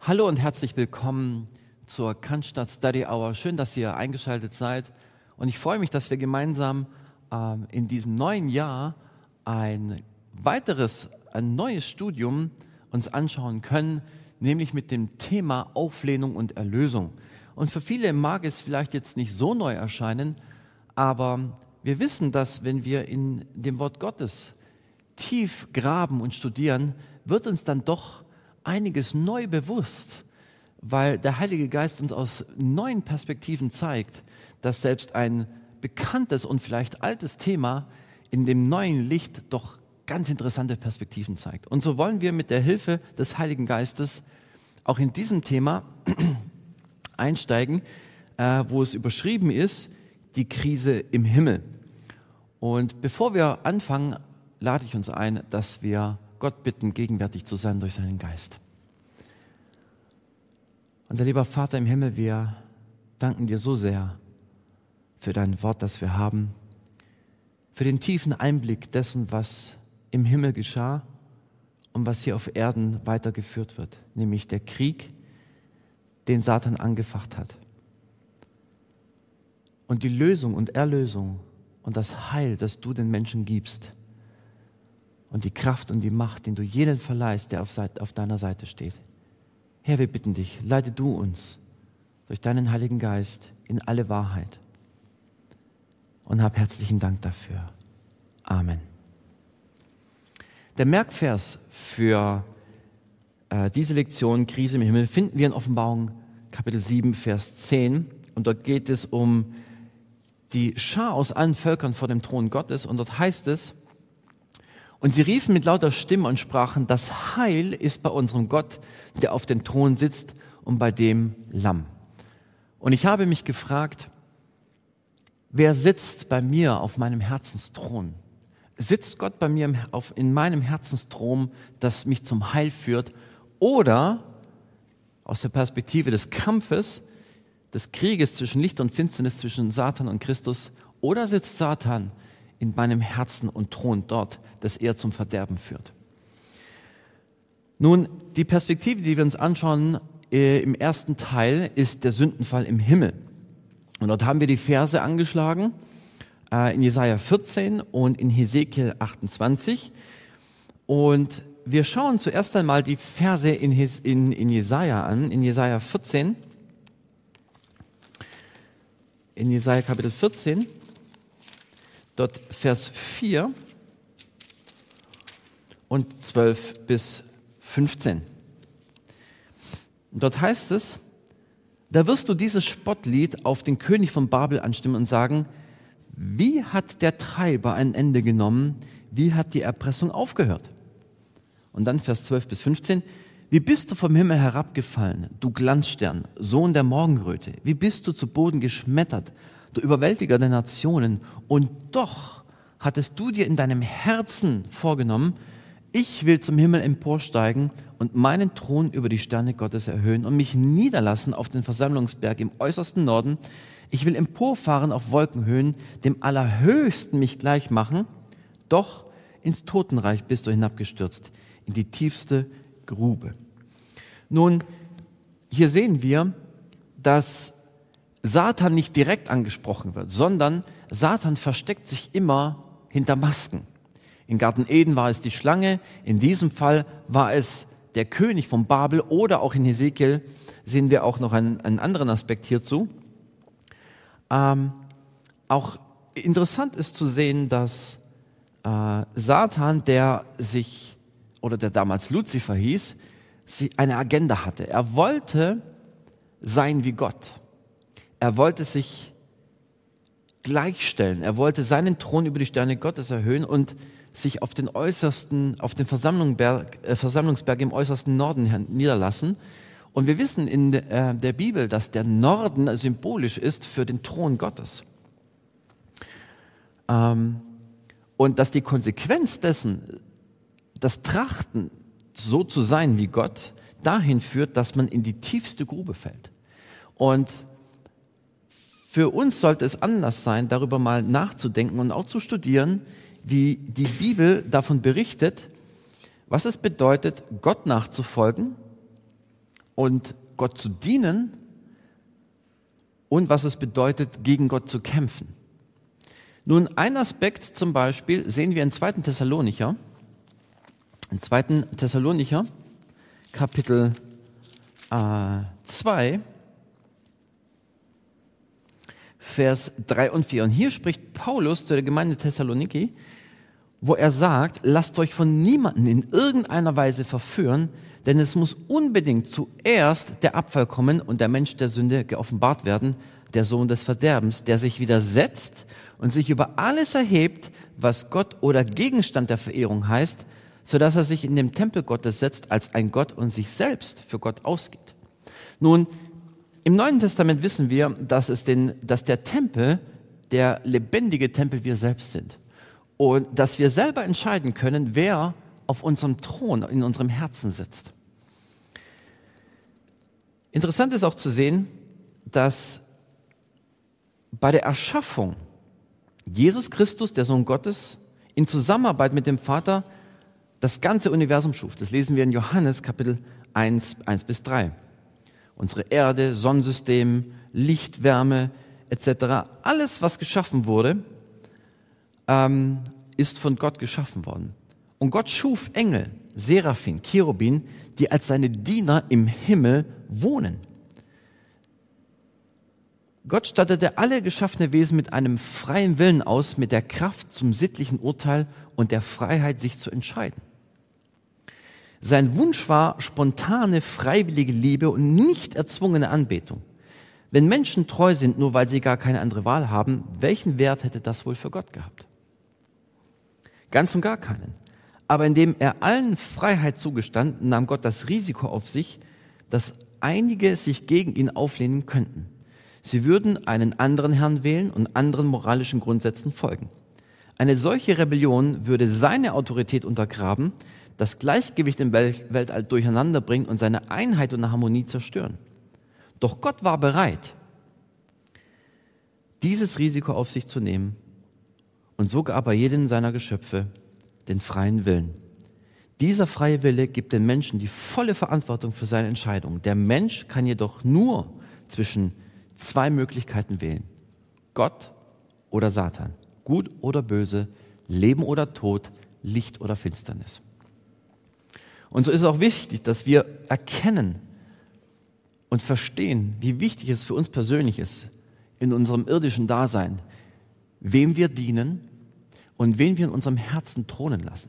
Hallo und herzlich willkommen zur Cannstatt Study Hour. Schön, dass ihr eingeschaltet seid. Und ich freue mich, dass wir gemeinsam in diesem neuen Jahr ein neues Studium uns anschauen können, nämlich mit dem Thema Auflehnung und Erlösung. Und für viele mag es vielleicht jetzt nicht so neu erscheinen, aber wir wissen, dass wenn wir in dem Wort Gottes tief graben und studieren, wird uns dann doch einiges neu bewusst, weil der Heilige Geist uns aus neuen Perspektiven zeigt, dass selbst ein bekanntes und vielleicht altes Thema in dem neuen Licht doch ganz interessante Perspektiven zeigt. Und so wollen wir mit der Hilfe des Heiligen Geistes auch in diesem Thema einsteigen, wo es überschrieben ist, die Krise im Himmel. Und bevor wir anfangen, lade ich uns ein, dass wir Gott bitten, gegenwärtig zu sein durch seinen Geist. Unser lieber Vater im Himmel, wir danken dir so sehr für dein Wort, das wir haben, für den tiefen Einblick dessen, was im Himmel geschah und was hier auf Erden weitergeführt wird, nämlich der Krieg, den Satan angefacht hat. Und die Lösung und Erlösung und das Heil, das du den Menschen gibst, und die Kraft und die Macht, den du jedem verleihst, der auf deiner Seite steht. Herr, wir bitten dich, leite du uns durch deinen Heiligen Geist in alle Wahrheit. Und hab herzlichen Dank dafür. Amen. Der Merkvers für diese Lektion Krise im Himmel finden wir in Offenbarung Kapitel 7, Vers 10. Und dort geht es um die Schar aus allen Völkern vor dem Thron Gottes. Und dort heißt es: Und sie riefen mit lauter Stimme und sprachen: Das Heil ist bei unserem Gott, der auf dem Thron sitzt, und bei dem Lamm. Und ich habe mich gefragt, wer sitzt bei mir auf meinem Herzensthron? Sitzt Gott bei mir in meinem Herzensthron, das mich zum Heil führt? Oder aus der Perspektive des Kampfes, des Krieges zwischen Licht und Finsternis, zwischen Satan und Christus? Oder sitzt Satan in meinem Herzen und thront dort, das er zum Verderben führt? Nun, die Perspektive, die wir uns anschauen im ersten Teil, ist der Sündenfall im Himmel. Und dort haben wir die Verse angeschlagen in Jesaja 14 und in Hesekiel 28. Und wir schauen zuerst einmal die Verse in Jesaja an, in Jesaja 14, in Jesaja Kapitel 14. Dort Vers 4 und 12 bis 15. Und dort heißt es: Da wirst du dieses Spottlied auf den König von Babel anstimmen und sagen: Wie hat der Treiber ein Ende genommen? Wie hat die Erpressung aufgehört? Und dann Vers 12 bis 15. Wie bist du vom Himmel herabgefallen, du Glanzstern, Sohn der Morgenröte? Wie bist du zu Boden geschmettert, du Überwältiger der Nationen? Und doch hattest du dir in deinem Herzen vorgenommen: Ich will zum Himmel emporsteigen und meinen Thron über die Sterne Gottes erhöhen und mich niederlassen auf den Versammlungsberg im äußersten Norden. Ich will emporfahren auf Wolkenhöhen, dem Allerhöchsten mich gleich machen. Doch ins Totenreich bist du hinabgestürzt, in die tiefste Grube. Nun, hier sehen wir, dass Satan nicht direkt angesprochen wird, sondern Satan versteckt sich immer hinter Masken. Im Garten Eden war es die Schlange, in diesem Fall war es der König von Babel, oder auch in Hesekiel sehen wir auch noch einen anderen Aspekt hierzu. Auch interessant ist zu sehen, dass Satan, der damals Luzifer hieß, eine Agenda hatte. Er wollte sein wie Gott. Er wollte sich gleichstellen. Er wollte seinen Thron über die Sterne Gottes erhöhen und sich auf den Versammlungsberg im äußersten Norden niederlassen. Und wir wissen in der Bibel, dass der Norden symbolisch ist für den Thron Gottes. Und dass die Konsequenz dessen, das Trachten, so zu sein wie Gott, dahin führt, dass man in die tiefste Grube fällt. Und für uns sollte es Anlass sein, darüber mal nachzudenken und auch zu studieren, wie die Bibel davon berichtet, was es bedeutet, Gott nachzufolgen und Gott zu dienen und was es bedeutet, gegen Gott zu kämpfen. Nun, ein Aspekt zum Beispiel sehen wir in 2. Thessalonicher. In 2. Thessalonicher, Kapitel 2, Vers 3 und 4. Und hier spricht Paulus zu der Gemeinde Thessaloniki, wo er sagt, lasst euch von niemandem in irgendeiner Weise verführen, denn es muss unbedingt zuerst der Abfall kommen und der Mensch der Sünde geoffenbart werden, der Sohn des Verderbens, der sich widersetzt und sich über alles erhebt, was Gott oder Gegenstand der Verehrung heißt, sodass er sich in dem Tempel Gottes setzt als ein Gott und sich selbst für Gott ausgibt. Nun, im Neuen Testament wissen wir, dass der Tempel der lebendige Tempel wir selbst sind. Und dass wir selber entscheiden können, wer auf unserem Thron in unserem Herzen sitzt. Interessant ist auch zu sehen, dass bei der Erschaffung Jesus Christus, der Sohn Gottes, in Zusammenarbeit mit dem Vater das ganze Universum schuf. Das lesen wir in Johannes Kapitel 1 bis 3. Unsere Erde, Sonnensystem, Licht, Wärme etc. Alles, was geschaffen wurde, ist von Gott geschaffen worden. Und Gott schuf Engel, Seraphim, Cherubim, die als seine Diener im Himmel wohnen. Gott stattete alle geschaffene Wesen mit einem freien Willen aus, mit der Kraft zum sittlichen Urteil und der Freiheit, sich zu entscheiden. Sein Wunsch war spontane, freiwillige Liebe und nicht erzwungene Anbetung. Wenn Menschen treu sind, nur weil sie gar keine andere Wahl haben, welchen Wert hätte das wohl für Gott gehabt? Ganz und gar keinen. Aber indem er allen Freiheit zugestand, nahm Gott das Risiko auf sich, dass einige sich gegen ihn auflehnen könnten. Sie würden einen anderen Herrn wählen und anderen moralischen Grundsätzen folgen. Eine solche Rebellion würde seine Autorität untergraben, das Gleichgewicht im Weltall durcheinander bringen und seine Einheit und Harmonie zerstören. Doch Gott war bereit, dieses Risiko auf sich zu nehmen und so gab er jedem seiner Geschöpfe den freien Willen. Dieser freie Wille gibt den Menschen die volle Verantwortung für seine Entscheidungen. Der Mensch kann jedoch nur zwischen zwei Möglichkeiten wählen: Gott oder Satan, gut oder böse, Leben oder Tod, Licht oder Finsternis. Und so ist es auch wichtig, dass wir erkennen und verstehen, wie wichtig es für uns persönlich ist, in unserem irdischen Dasein, wem wir dienen und wen wir in unserem Herzen thronen lassen.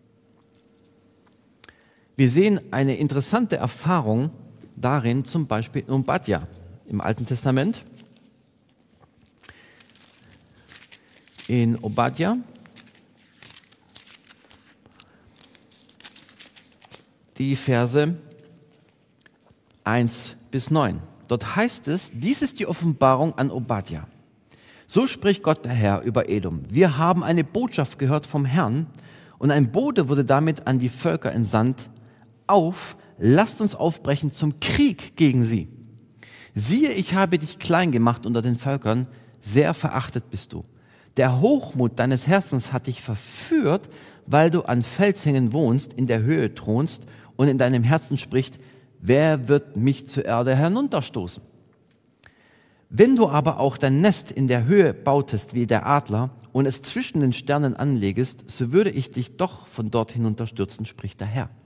Wir sehen eine interessante Erfahrung darin, zum Beispiel in Obadja im Alten Testament. In Obadja, die Verse 1 bis 9. Dort heißt es, dies ist die Offenbarung an Obadja. So spricht Gott der Herr über Edom. Wir haben eine Botschaft gehört vom Herrn und ein Bote wurde damit an die Völker entsandt. Auf, lasst uns aufbrechen zum Krieg gegen sie. Siehe, ich habe dich klein gemacht unter den Völkern, sehr verachtet bist du. Der Hochmut deines Herzens hat dich verführt, weil du an Felshängen wohnst, in der Höhe thronst und in deinem Herzen spricht, wer wird mich zur Erde herunterstoßen? Wenn du aber auch dein Nest in der Höhe bautest wie der Adler und es zwischen den Sternen anlegest, so würde ich dich doch von dort hinunterstürzen, spricht der Herr.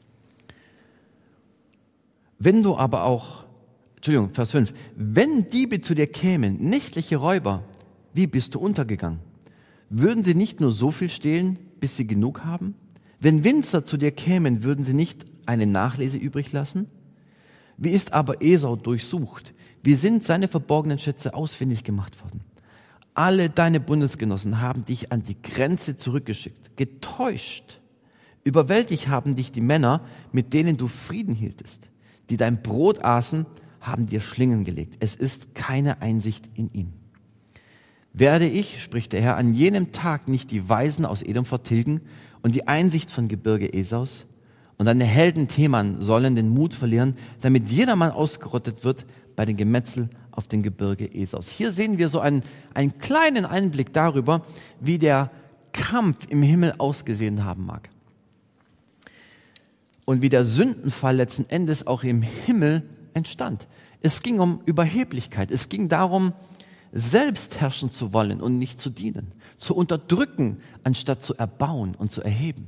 Wenn du aber auch, Vers 5, wenn Diebe zu dir kämen, nächtliche Räuber, wie bist du untergegangen? Würden sie nicht nur so viel stehlen, bis sie genug haben? Wenn Winzer zu dir kämen, würden sie nicht eine Nachlese übrig lassen? Wie ist aber Esau durchsucht? Wie sind seine verborgenen Schätze ausfindig gemacht worden? Alle deine Bundesgenossen haben dich an die Grenze zurückgeschickt, getäuscht. Überwältigt haben dich die Männer, mit denen du Frieden hieltest. Die dein Brot aßen, haben dir Schlingen gelegt. Es ist keine Einsicht in ihm. Werde ich, spricht der Herr, an jenem Tag nicht die Weisen aus Edom vertilgen und die Einsicht von Gebirge Esaus? Und deine Helden Teman sollen den Mut verlieren, damit jedermann ausgerottet wird bei den Gemetzel auf den Gebirge Esaus. Hier sehen wir so einen kleinen Einblick darüber, wie der Kampf im Himmel ausgesehen haben mag. und wie der Sündenfall letzten Endes auch im Himmel entstand. Es ging um Überheblichkeit. Es ging darum, selbst herrschen zu wollen und nicht zu dienen, zu unterdrücken, anstatt zu erbauen und zu erheben.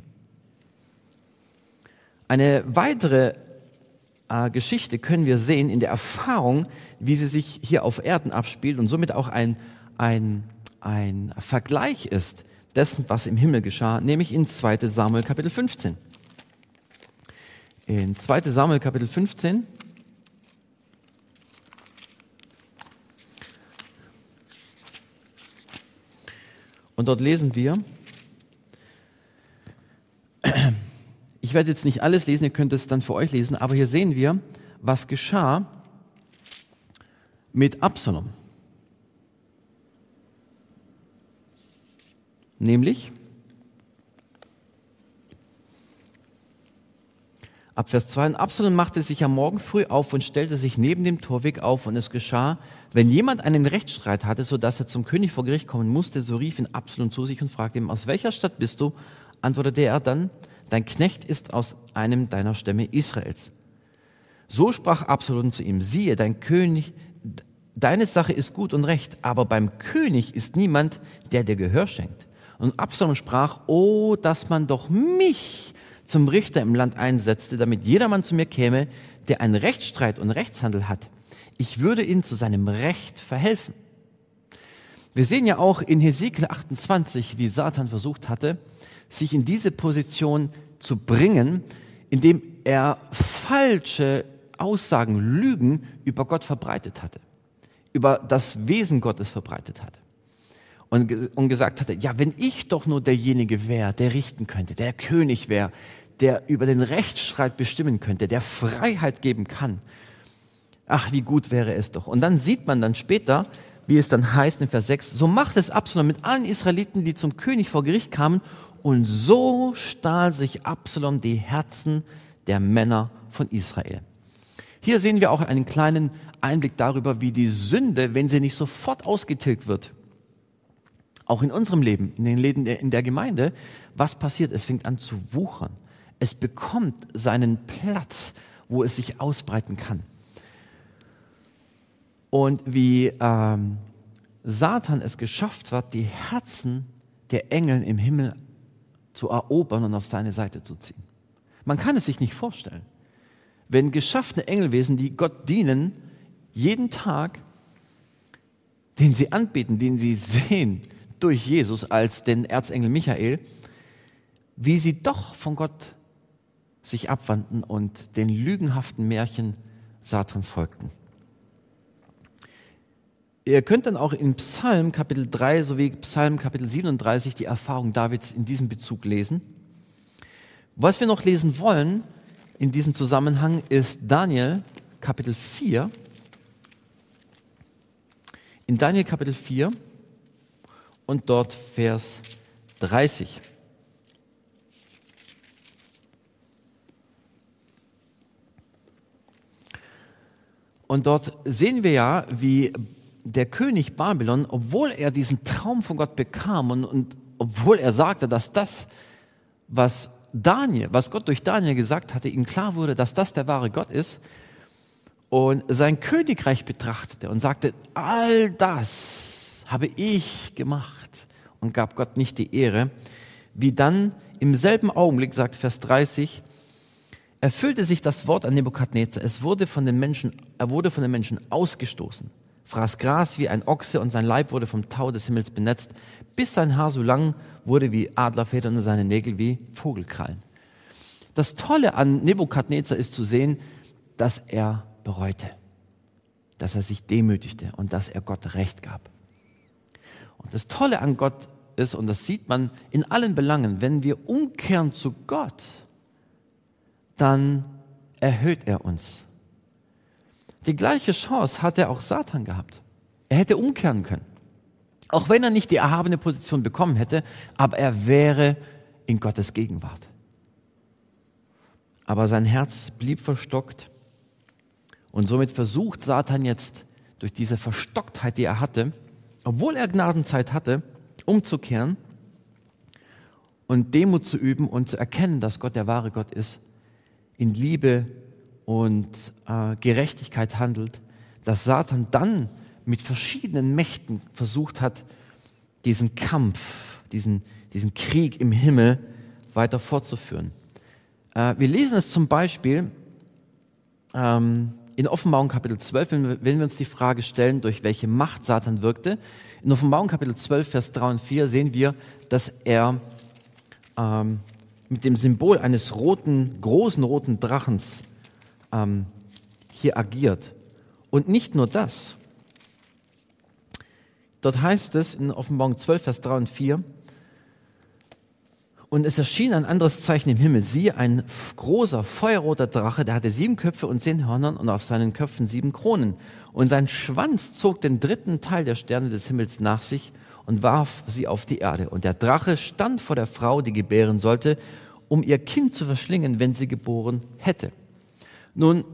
Eine weitere Geschichte können wir sehen in der Erfahrung, wie sie sich hier auf Erden abspielt und somit auch ein Vergleich ist dessen, was im Himmel geschah, nämlich in 2. Samuel Kapitel 15. In 2. Samuel Kapitel 15 und dort lesen wir, ich werde jetzt nicht alles lesen, ihr könnt es dann für euch lesen, aber hier sehen wir, was geschah mit Absalom. Nämlich, ab Vers 2, und Absalom machte sich am Morgen früh auf und stellte sich neben dem Torweg auf, und es geschah, wenn jemand einen Rechtsstreit hatte, so dass er zum König vor Gericht kommen musste, so rief ihn Absalom zu sich und fragte ihm, aus welcher Stadt bist du? Antwortete er dann, dein Knecht ist aus einem deiner Stämme Israels. So sprach Absalom zu ihm, siehe, dein König, deine Sache ist gut und recht, aber beim König ist niemand, der dir Gehör schenkt. Und Absalom sprach, oh, dass man doch mich zum Richter im Land einsetzte, damit jedermann zu mir käme, der einen Rechtsstreit und Rechtshandel hat. Ich würde ihm zu seinem Recht verhelfen. Wir sehen ja auch in Hesekiel 28, wie Satan versucht hatte, sich in diese Position zu bringen, indem er falsche Aussagen, Lügen über Gott verbreitet hatte, über das Wesen Gottes verbreitet hatte. Und gesagt hatte, ja, wenn ich doch nur derjenige wäre, der richten könnte, der König wäre, der über den Rechtsstreit bestimmen könnte, der Freiheit geben kann. Ach, wie gut wäre es doch. Und dann sieht man dann später, wie es dann heißt in Vers 6, so machte es Absalom mit allen Israeliten, die zum König vor Gericht kamen, und so stahl sich Absalom die Herzen der Männer von Israel. Hier sehen wir auch einen kleinen Einblick darüber, wie die Sünde, wenn sie nicht sofort ausgetilgt wird, auch in unserem Leben, in den Läden in der Gemeinde, was passiert? Es fängt an zu wuchern. Es bekommt seinen Platz, wo es sich ausbreiten kann. Und wie Satan es geschafft hat, die Herzen der Engel im Himmel zu erobern und auf seine Seite zu ziehen. Man kann es sich nicht vorstellen. Wenn geschaffene Engelwesen, die Gott dienen, jeden Tag, den sie anbeten, den sie sehen, durch Jesus als den Erzengel Michael, wie sie doch von Gott sich abwandten und den lügenhaften Märchen Satans folgten. Ihr könnt dann auch in Psalm Kapitel 3 sowie Psalm Kapitel 37 die Erfahrung Davids in diesem Bezug lesen. Was wir noch lesen wollen in diesem Zusammenhang ist Daniel Kapitel 4. In Daniel Kapitel 4 und dort Vers 30. Und dort sehen wir ja, wie der König Babylon, obwohl er diesen Traum von Gott bekam und obwohl er sagte, dass das, was Gott durch Daniel gesagt hatte, ihm klar wurde, dass das der wahre Gott ist, und sein Königreich betrachtete und sagte, all das habe ich gemacht, und gab Gott nicht die Ehre, wie dann im selben Augenblick, sagt Vers 30, erfüllte sich das Wort an Nebukadnezar, er wurde von den Menschen ausgestoßen, fraß Gras wie ein Ochse, und sein Leib wurde vom Tau des Himmels benetzt, bis sein Haar so lang wurde wie Adlerfedern und seine Nägel wie Vogelkrallen. Das Tolle an Nebukadnezar ist zu sehen, dass er bereute, dass er sich demütigte und dass er Gott Recht gab. Und das Tolle an Gott ist, und das sieht man in allen Belangen, wenn wir umkehren zu Gott, dann erhöht er uns. Die gleiche Chance hatte auch Satan gehabt. Er hätte umkehren können. Auch wenn er nicht die erhabene Position bekommen hätte, aber er wäre in Gottes Gegenwart. Aber sein Herz blieb verstockt, und somit versucht Satan jetzt durch diese Verstocktheit, die er hatte, obwohl er Gnadenzeit hatte, umzukehren und Demut zu üben und zu erkennen, dass Gott der wahre Gott ist, in Liebe und Gerechtigkeit handelt, dass Satan dann mit verschiedenen Mächten versucht hat, diesen Kampf, diesen Krieg im Himmel weiter fortzuführen. Wir lesen es zum Beispiel in Offenbarung Kapitel 12, wenn wir uns die Frage stellen, durch welche Macht Satan wirkte. In Offenbarung Kapitel 12, Vers 3 und 4 sehen wir, dass er mit dem Symbol eines großen roten Drachens hier agiert. Und nicht nur das. Dort heißt es in Offenbarung 12, Vers 3 und 4, und es erschien ein anderes Zeichen im Himmel, siehe, ein großer, feuerroter Drache, der hatte 7 Köpfe und 10 Hörner und auf seinen Köpfen 7 Kronen. Und sein Schwanz zog den 3. Teil der Sterne des Himmels nach sich und warf sie auf die Erde. Und der Drache stand vor der Frau, die gebären sollte, um ihr Kind zu verschlingen, wenn sie geboren hätte. Nun,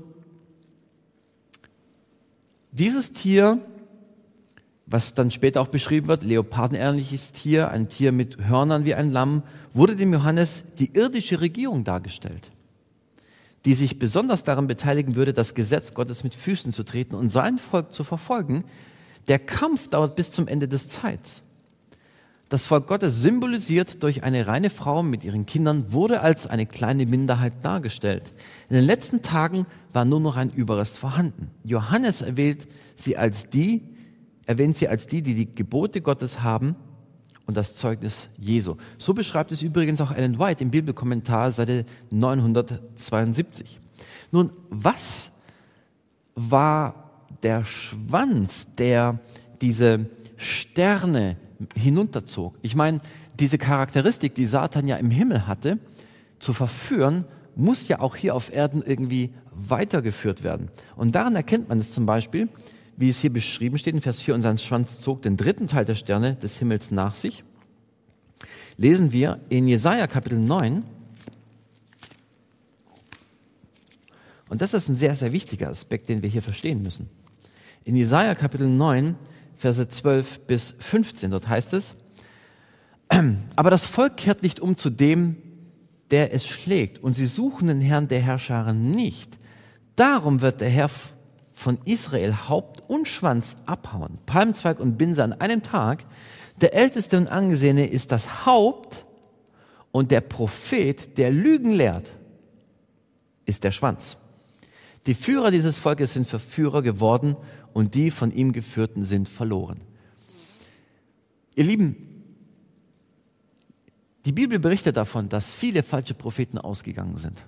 dieses Tier, was dann später auch beschrieben wird, leopardenähnliches Tier, ein Tier mit Hörnern wie ein Lamm, wurde dem Johannes die irdische Regierung dargestellt, die sich besonders daran beteiligen würde, das Gesetz Gottes mit Füßen zu treten und sein Volk zu verfolgen. Der Kampf dauert bis zum Ende des Zeits. Das Volk Gottes, symbolisiert durch eine reine Frau mit ihren Kindern, wurde als eine kleine Minderheit dargestellt. In den letzten Tagen war nur noch ein Überrest vorhanden. Johannes erwähnt sie als die, die die Gebote Gottes haben und das Zeugnis Jesu. So beschreibt es übrigens auch Ellen White im Bibelkommentar, Seite 972. Nun, was war der Schwanz, der diese Sterne hinunterzog? Ich meine, diese Charakteristik, die Satan ja im Himmel hatte, zu verführen, muss ja auch hier auf Erden irgendwie weitergeführt werden. Und daran erkennt man es zum Beispiel, wie es hier beschrieben steht in Vers 4, und sein Schwanz zog den 3. Teil der Sterne des Himmels nach sich. Lesen wir in Jesaja Kapitel 9. Und das ist ein sehr, sehr wichtiger Aspekt, den wir hier verstehen müssen. In Jesaja Kapitel 9, Verse 12 bis 15, dort heißt es, aber das Volk kehrt nicht um zu dem, der es schlägt, und sie suchen den Herrn der Herrscharen nicht. Darum wird der Herr von Israel Haupt und Schwanz abhauen, Palmzweig und Binse an einem Tag. Der Älteste und Angesehene ist das Haupt, und der Prophet, der Lügen lehrt, ist der Schwanz. Die Führer dieses Volkes sind Verführer geworden, und die von ihm Geführten sind verloren. Ihr Lieben, die Bibel berichtet davon, dass viele falsche Propheten ausgegangen sind.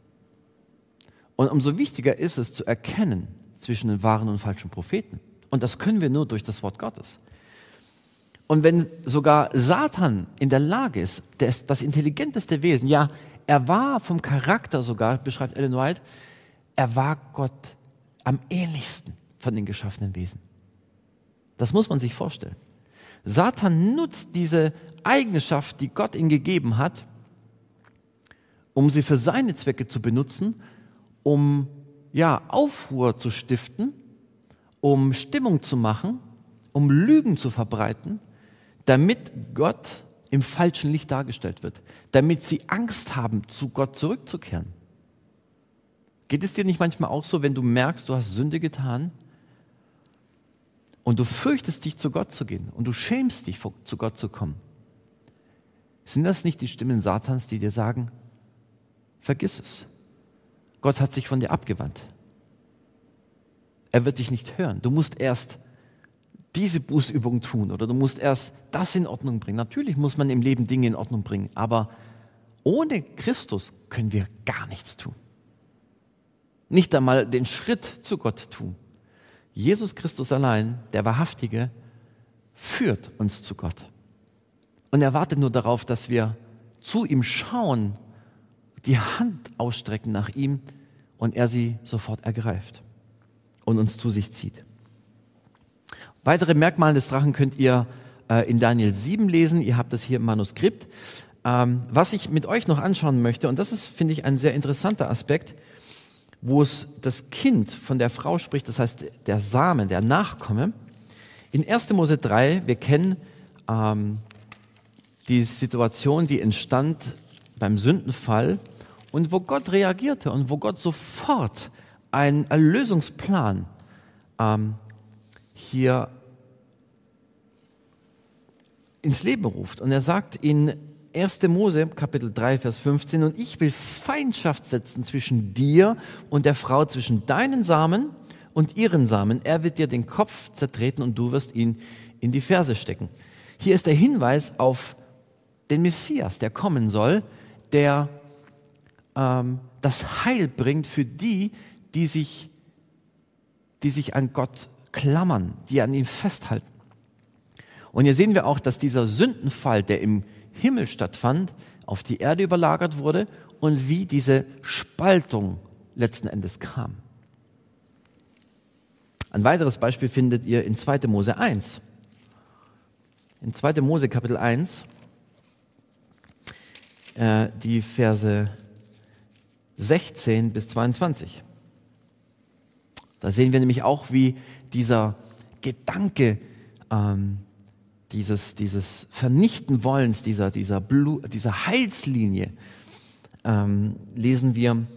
Und umso wichtiger ist es zu erkennen zwischen den wahren und falschen Propheten. Und das können wir nur durch das Wort Gottes. Und wenn sogar Satan in der Lage ist, das intelligenteste Wesen, ja, er war vom Charakter sogar, beschreibt Ellen White, er war Gott am ähnlichsten von den geschaffenen Wesen. Das muss man sich vorstellen. Satan nutzt diese Eigenschaft, die Gott ihm gegeben hat, um sie für seine Zwecke zu benutzen, um Aufruhr zu stiften, um Stimmung zu machen, um Lügen zu verbreiten, damit Gott im falschen Licht dargestellt wird, damit sie Angst haben, zu Gott zurückzukehren. Geht es dir nicht manchmal auch so, wenn du merkst, du hast Sünde getan und du fürchtest dich, zu Gott zu gehen und du schämst dich, zu Gott zu kommen? Sind das nicht die Stimmen Satans, die dir sagen, vergiss es. Gott hat sich von dir abgewandt. Er wird dich nicht hören. Du musst erst diese Bußübung tun oder du musst erst das in Ordnung bringen. Natürlich muss man im Leben Dinge in Ordnung bringen, aber ohne Christus können wir gar nichts tun. Nicht einmal den Schritt zu Gott tun. Jesus Christus allein, der Wahrhaftige, führt uns zu Gott. Und er wartet nur darauf, dass wir zu ihm schauen, die Hand ausstrecken nach ihm und er sie sofort ergreift und uns zu sich zieht. Weitere Merkmale des Drachen könnt ihr in Daniel 7 lesen. Ihr habt das hier im Manuskript. Was ich mit euch noch anschauen möchte, und das ist, finde ich, ein sehr interessanter Aspekt, wo es das Kind von der Frau spricht, das heißt der Samen, der Nachkomme. In 1. Mose 3, wir kennen die Situation, die entstand beim Sündenfall und wo Gott reagierte und wo Gott sofort einen Erlösungsplan hier ins Leben ruft. Und er sagt in 1. Mose, Kapitel 3, Vers 15, und ich will Feindschaft setzen zwischen dir und der Frau, zwischen deinen Samen und ihren Samen. Er wird dir den Kopf zertreten und du wirst ihn in die Ferse stecken. Hier ist der Hinweis auf den Messias, der kommen soll, der das Heil bringt für die, die sich an Gott klammern, die an ihm festhalten. Und hier sehen wir auch, dass dieser Sündenfall, der im Himmel stattfand, auf die Erde überlagert wurde und wie diese Spaltung letzten Endes kam. Ein weiteres Beispiel findet ihr in 2. Mose 1. In 2. Mose Kapitel 1, die Verse 16 bis 22. Da sehen wir nämlich auch, wie dieser Gedanke dieses Vernichten Wollens, dieser Heilslinie, lesen wir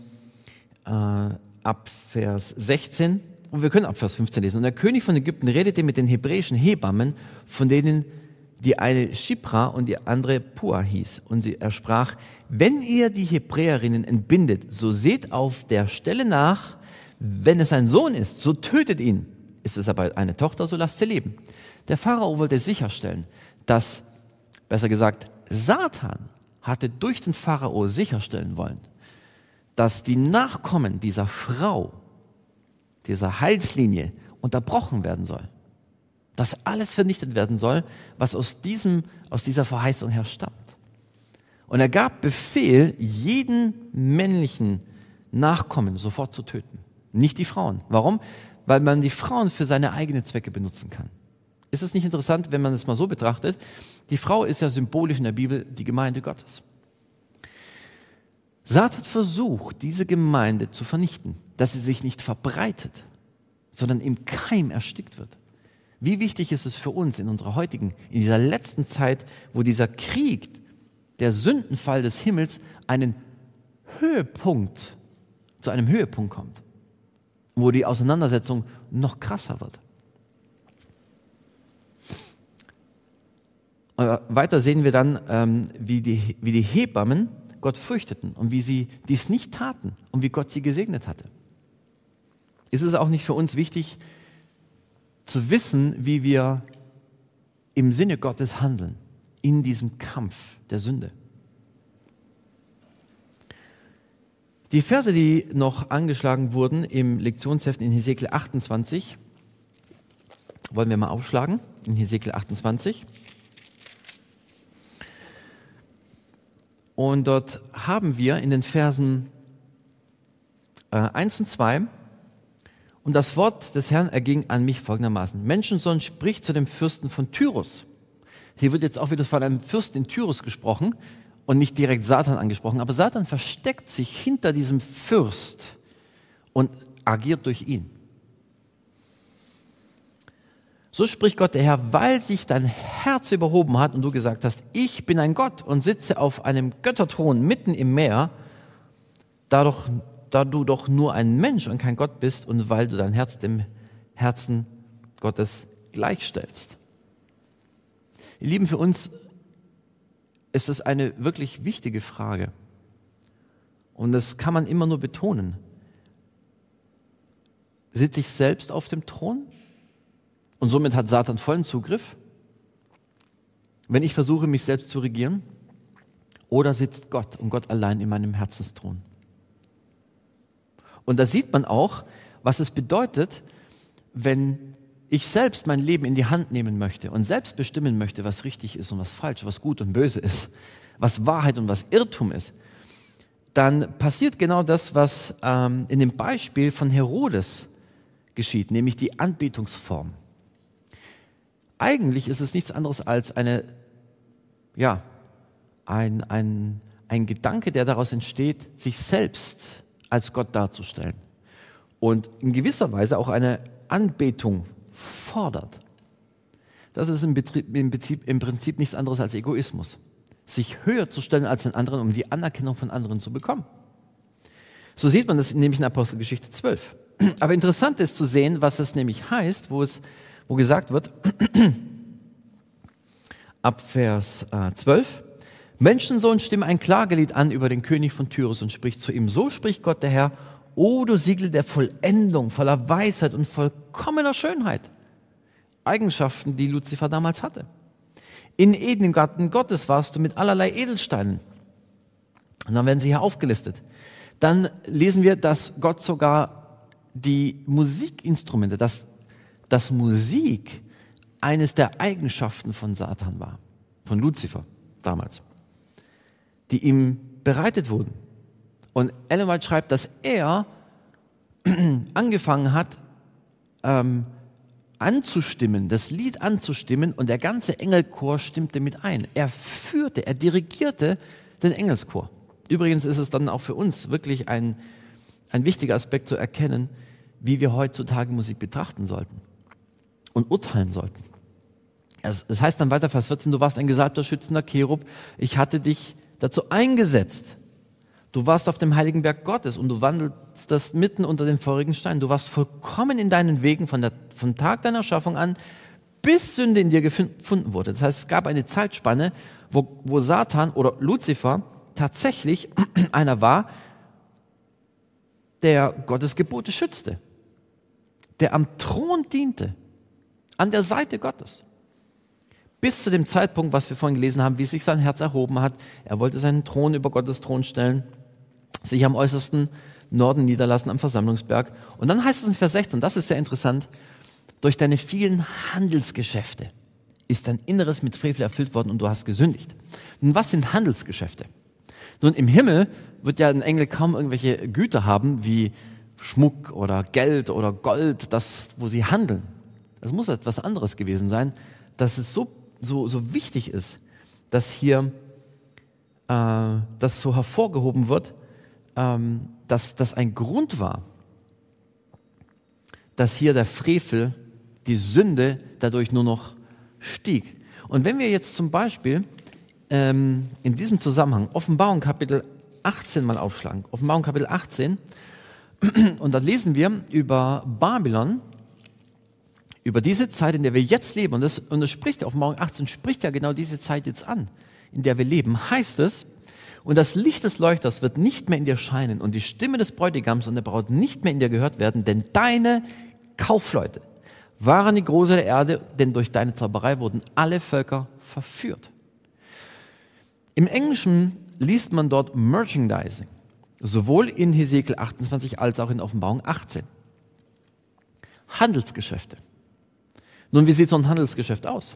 ab Vers 16 und wir können ab Vers 15 lesen. Und der König von Ägypten redete mit den hebräischen Hebammen, von denen die eine Shipra und die andere Pua hieß. Und er sprach, wenn ihr die Hebräerinnen entbindet, so seht auf der Stelle nach, wenn es ein Sohn ist, so tötet ihn. Ist es aber eine Tochter, so lasst sie leben. Der Pharao wollte sicherstellen, dass, besser gesagt, Satan hatte durch den Pharao sicherstellen wollen, dass die Nachkommen dieser Frau, dieser Heilslinie unterbrochen werden soll. Dass alles vernichtet werden soll, was aus dieser Verheißung her stammt. Und er gab Befehl, jeden männlichen Nachkommen sofort zu töten. Nicht die Frauen. Warum? Weil man die Frauen für seine eigenen Zwecke benutzen kann. Ist es nicht interessant, wenn man es mal so betrachtet? Die Frau ist ja symbolisch in der Bibel die Gemeinde Gottes. Satan versucht, diese Gemeinde zu vernichten, dass sie sich nicht verbreitet, sondern im Keim erstickt wird. Wie wichtig ist es für uns in dieser letzten Zeit, wo dieser Krieg, der Sündenfall des Himmels, zu einem Höhepunkt kommt, wo die Auseinandersetzung noch krasser wird. Weiter sehen wir dann, wie die Hebammen Gott fürchteten und wie sie dies nicht taten und wie Gott sie gesegnet hatte. Ist es auch nicht für uns wichtig, zu wissen, wie wir im Sinne Gottes handeln, in diesem Kampf der Sünde? Die Verse, die noch angeschlagen wurden im Lektionsheft in Hesekiel 28, wollen wir mal aufschlagen, in Hesekiel 28. Und dort haben wir in den Versen 1 und 2, und das Wort des Herrn erging an mich folgendermaßen. Menschensohn, spricht zu dem Fürsten von Tyrus. Hier wird jetzt auch wieder von einem Fürsten in Tyrus gesprochen und nicht direkt Satan angesprochen, aber Satan versteckt sich hinter diesem Fürst und agiert durch ihn. So spricht Gott der Herr, weil sich dein Herz überhoben hat und du gesagt hast, ich bin ein Gott und sitze auf einem Götterthron mitten im Meer, da du doch nur ein Mensch und kein Gott bist und weil du dein Herz dem Herzen Gottes gleichstellst. Ihr Lieben, für uns ist es eine wirklich wichtige Frage. Und das kann man immer nur betonen. Sitze ich selbst auf dem Thron? Und somit hat Satan vollen Zugriff, wenn ich versuche, mich selbst zu regieren? Oder sitzt Gott und Gott allein in meinem Herzensthron? Und da sieht man auch, was es bedeutet, wenn ich selbst mein Leben in die Hand nehmen möchte und selbst bestimmen möchte, was richtig ist und was falsch, was gut und böse ist, was Wahrheit und was Irrtum ist. Dann passiert genau das, was in dem Beispiel von Herodes geschieht, nämlich die Anbetungsform. Eigentlich ist es nichts anderes als ein Gedanke, der daraus entsteht, sich selbst als Gott darzustellen und in gewisser Weise auch eine Anbetung fordert. Das ist im Prinzip nichts anderes als Egoismus. Sich höher zu stellen als den anderen, um die Anerkennung von anderen zu bekommen. So sieht man das nämlich in Apostelgeschichte 12. Aber interessant ist zu sehen, was es nämlich heißt, wo gesagt wird, ab Vers 12, Menschensohn, stimme ein Klagelied an über den König von Tyrus und spricht zu ihm, so spricht Gott der Herr, o du Siegel der Vollendung, voller Weisheit und vollkommener Schönheit. Eigenschaften, die Luzifer damals hatte. In Eden, im Garten Gottes, warst du mit allerlei Edelsteinen. Und dann werden sie hier aufgelistet. Dann lesen wir, dass Gott sogar die Musikinstrumente, dass Musik eines der Eigenschaften von Satan war, von Luzifer damals, die ihm bereitet wurden. Und Ellen White schreibt, dass er angefangen hat, anzustimmen, das Lied anzustimmen, und der ganze Engelchor stimmte mit ein. Er dirigierte den Engelschor. Übrigens ist es dann auch für uns wirklich ein wichtiger Aspekt zu erkennen, wie wir heutzutage Musik betrachten sollten und urteilen sollten. Es heißt dann weiter, Vers 14, du warst ein gesalbter, schützender Cherub, ich hatte dich dazu eingesetzt. Du warst auf dem heiligen Berg Gottes und du wandelst mitten unter den feurigen Steinen. Du warst vollkommen in deinen Wegen vom Tag deiner Schaffung an, bis Sünde in dir gefunden wurde. Das heißt, es gab eine Zeitspanne, wo Satan oder Luzifer tatsächlich einer war, der Gottes Gebote schützte, der am Thron diente, an der Seite Gottes. Bis zu dem Zeitpunkt, was wir vorhin gelesen haben, wie sich sein Herz erhoben hat. Er wollte seinen Thron über Gottes Thron stellen, sich am äußersten Norden niederlassen, am Versammlungsberg. Und dann heißt es in Vers 16, das ist sehr interessant, durch deine vielen Handelsgeschäfte ist dein Inneres mit Frevel erfüllt worden und du hast gesündigt. Nun, was sind Handelsgeschäfte? Nun, im Himmel wird ja ein Engel kaum irgendwelche Güter haben, wie Schmuck oder Geld oder Gold, wo sie handeln. Das muss etwas anderes gewesen sein, dass es so wichtig ist, dass hier das so hervorgehoben wird, dass das ein Grund war, dass hier der Frevel, die Sünde dadurch nur noch stieg. Und wenn wir jetzt zum Beispiel in diesem Zusammenhang Offenbarung Kapitel 18 mal aufschlagen, Offenbarung Kapitel 18, und da lesen wir über Babylon, über diese Zeit, in der wir jetzt leben, und das spricht, Offenbarung 18 spricht ja genau diese Zeit jetzt an, in der wir leben, heißt es, und das Licht des Leuchters wird nicht mehr in dir scheinen und die Stimme des Bräutigams und der Braut nicht mehr in dir gehört werden, denn deine Kaufleute waren die Große der Erde, denn durch deine Zauberei wurden alle Völker verführt. Im Englischen liest man dort Merchandising, sowohl in Hesekiel 28 als auch in Offenbarung 18. Handelsgeschäfte. Nun, wie sieht so ein Handelsgeschäft aus?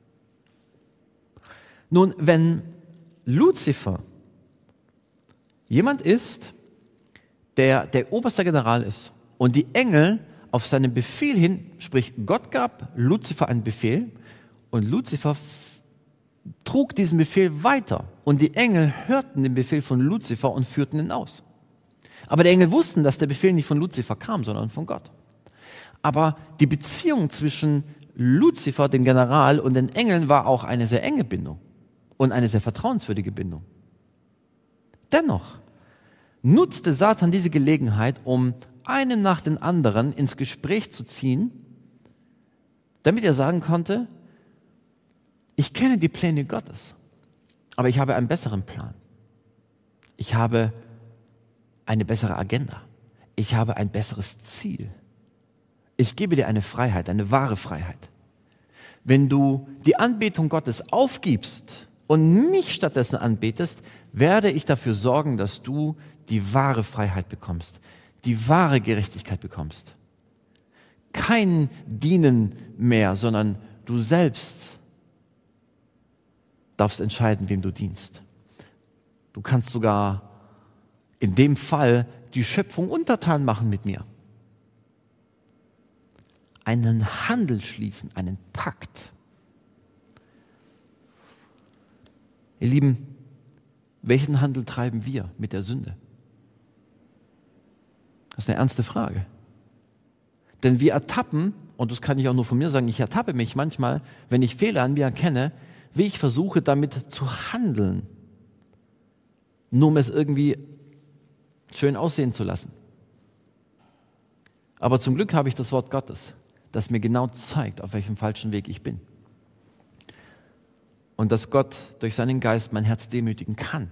Nun, wenn Luzifer jemand ist, der oberster General ist und die Engel auf seinen Befehl hin, sprich Gott gab Luzifer einen Befehl und Luzifer trug diesen Befehl weiter und die Engel hörten den Befehl von Luzifer und führten ihn aus. Aber die Engel wussten, dass der Befehl nicht von Luzifer kam, sondern von Gott. Aber die Beziehung zwischen Luzifer, dem General, und den Engeln war auch eine sehr enge Bindung und eine sehr vertrauenswürdige Bindung. Dennoch nutzte Satan diese Gelegenheit, um einen nach dem anderen ins Gespräch zu ziehen, damit er sagen konnte, ich kenne die Pläne Gottes, aber ich habe einen besseren Plan. Ich habe eine bessere Agenda. Ich habe ein besseres Ziel. Ich gebe dir eine Freiheit, eine wahre Freiheit. Wenn du die Anbetung Gottes aufgibst und mich stattdessen anbetest, werde ich dafür sorgen, dass du die wahre Freiheit bekommst, die wahre Gerechtigkeit bekommst. Kein Dienen mehr, sondern du selbst darfst entscheiden, wem du dienst. Du kannst sogar in dem Fall die Schöpfung untertan machen mit mir. Einen Handel schließen, einen Pakt. Ihr Lieben, welchen Handel treiben wir mit der Sünde? Das ist eine ernste Frage. Denn wir ertappen, und das kann ich auch nur von mir sagen, ich ertappe mich manchmal, wenn ich Fehler an mir erkenne, wie ich versuche, damit zu handeln, nur um es irgendwie schön aussehen zu lassen. Aber zum Glück habe ich das Wort Gottes, das mir genau zeigt, auf welchem falschen Weg ich bin. Und dass Gott durch seinen Geist mein Herz demütigen kann,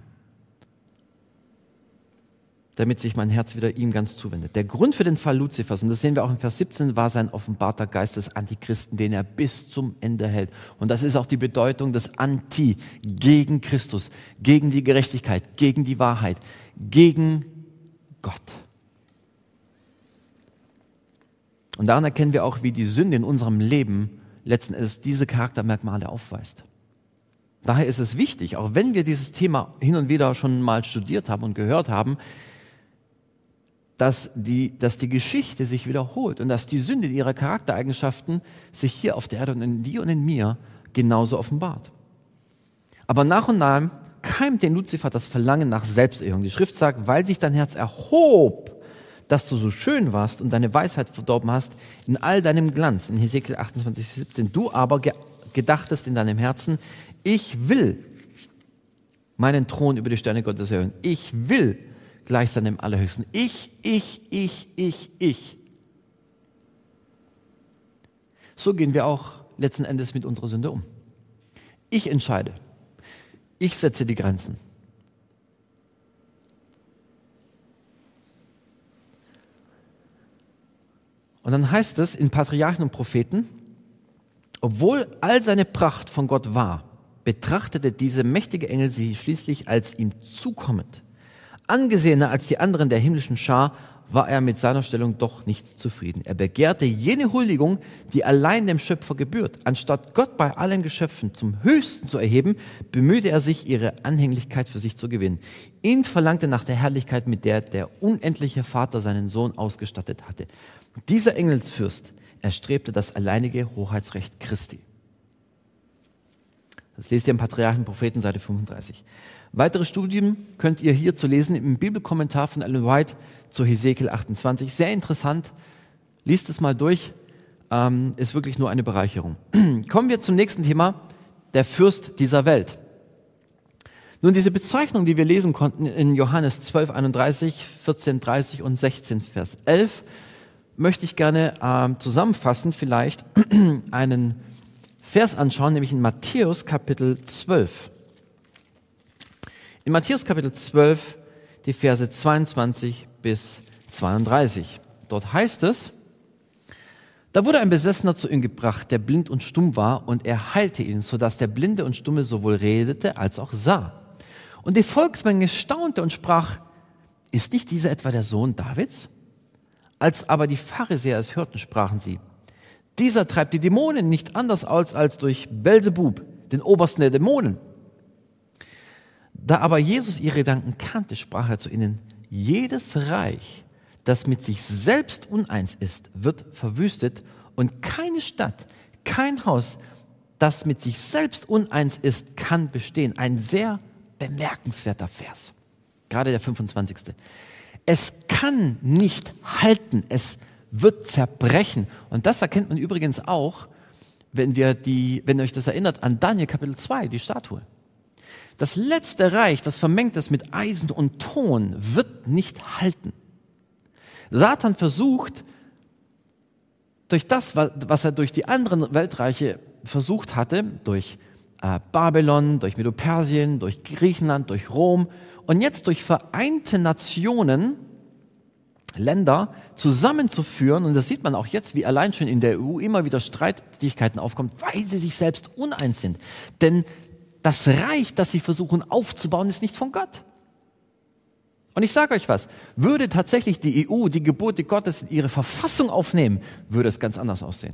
damit sich mein Herz wieder ihm ganz zuwendet. Der Grund für den Fall Luzifers, und das sehen wir auch in Vers 17, war sein offenbarter Geist des Antichristen, den er bis zum Ende hält. Und das ist auch die Bedeutung des Anti, gegen Christus, gegen die Gerechtigkeit, gegen die Wahrheit, gegen Gott. Und daran erkennen wir auch, wie die Sünde in unserem Leben letzten Endes diese Charaktermerkmale aufweist. Daher ist es wichtig, auch wenn wir dieses Thema hin und wieder schon mal studiert haben und gehört haben, dass die Geschichte sich wiederholt und dass die Sünde ihrer Charaktereigenschaften sich hier auf der Erde und in dir und in mir genauso offenbart. Aber nach und nach keimt den Luzifer das Verlangen nach Selbstehrung. Die Schrift sagt, weil sich dein Herz erhob, dass du so schön warst und deine Weisheit verdorben hast in all deinem Glanz, in Hesekiel 28, 17. Du aber gedachtest in deinem Herzen, ich will meinen Thron über die Sterne Gottes erhöhen. Ich will gleich sein dem Allerhöchsten. Ich. So gehen wir auch letzten Endes mit unserer Sünde um. Ich entscheide. Ich setze die Grenzen. Und dann heißt es in Patriarchen und Propheten, obwohl all seine Pracht von Gott war, betrachtete diese mächtige Engel sie schließlich als ihm zukommend. Angesehener als die anderen der himmlischen Schar war er mit seiner Stellung doch nicht zufrieden. Er begehrte jene Huldigung, die allein dem Schöpfer gebührt. Anstatt Gott bei allen Geschöpfen zum Höchsten zu erheben, bemühte er sich, ihre Anhänglichkeit für sich zu gewinnen. Ihn verlangte nach der Herrlichkeit, mit der der unendliche Vater seinen Sohn ausgestattet hatte. Dieser Engelsfürst erstrebte das alleinige Hoheitsrecht Christi. Das lest ihr im Patriarchen Propheten, Seite 35. Weitere Studien könnt ihr hier zu lesen im Bibelkommentar von Ellen White zu Hesekiel 28. Sehr interessant. Liest es mal durch. Ist wirklich nur eine Bereicherung. Kommen wir zum nächsten Thema. Der Fürst dieser Welt. Nun, diese Bezeichnung, die wir lesen konnten in Johannes 12, 31, 14, 30 und 16, Vers 11, möchte ich gerne zusammenfassen, vielleicht einen Vers anschauen, nämlich in Matthäus Kapitel 12. In Matthäus Kapitel 12, die Verse 22 bis 32. Dort heißt es, da wurde ein Besessener zu ihm gebracht, der blind und stumm war, und er heilte ihn, sodass der Blinde und Stumme sowohl redete als auch sah. Und die Volksmenge staunte und sprach, ist nicht dieser etwa der Sohn Davids? Als aber die Pharisäer es hörten, sprachen sie, dieser treibt die Dämonen nicht anders aus als durch Belzebub, den Obersten der Dämonen. Da aber Jesus ihre Gedanken kannte, sprach er zu ihnen, jedes Reich, das mit sich selbst uneins ist, wird verwüstet, und keine Stadt, kein Haus, das mit sich selbst uneins ist, kann bestehen. Ein sehr bemerkenswerter Vers, gerade der 25. Es kann nicht halten, es wird zerbrechen. Und das erkennt man übrigens auch, wenn ihr euch das erinnert, an Daniel Kapitel 2, die Statue. Das letzte Reich, das vermengt ist mit Eisen und Ton, wird nicht halten. Satan versucht, durch das, was er durch die anderen Weltreiche versucht hatte, durch Babylon, durch Medo-Persien, durch Griechenland, durch Rom und jetzt durch Vereinte Nationen, Länder zusammenzuführen, und das sieht man auch jetzt, wie allein schon in der EU immer wieder Streitigkeiten aufkommen, weil sie sich selbst uneins sind. Denn das Reich, das sie versuchen aufzubauen, ist nicht von Gott. Und ich sage euch was, würde tatsächlich die EU die Gebote Gottes in ihre Verfassung aufnehmen, würde es ganz anders aussehen.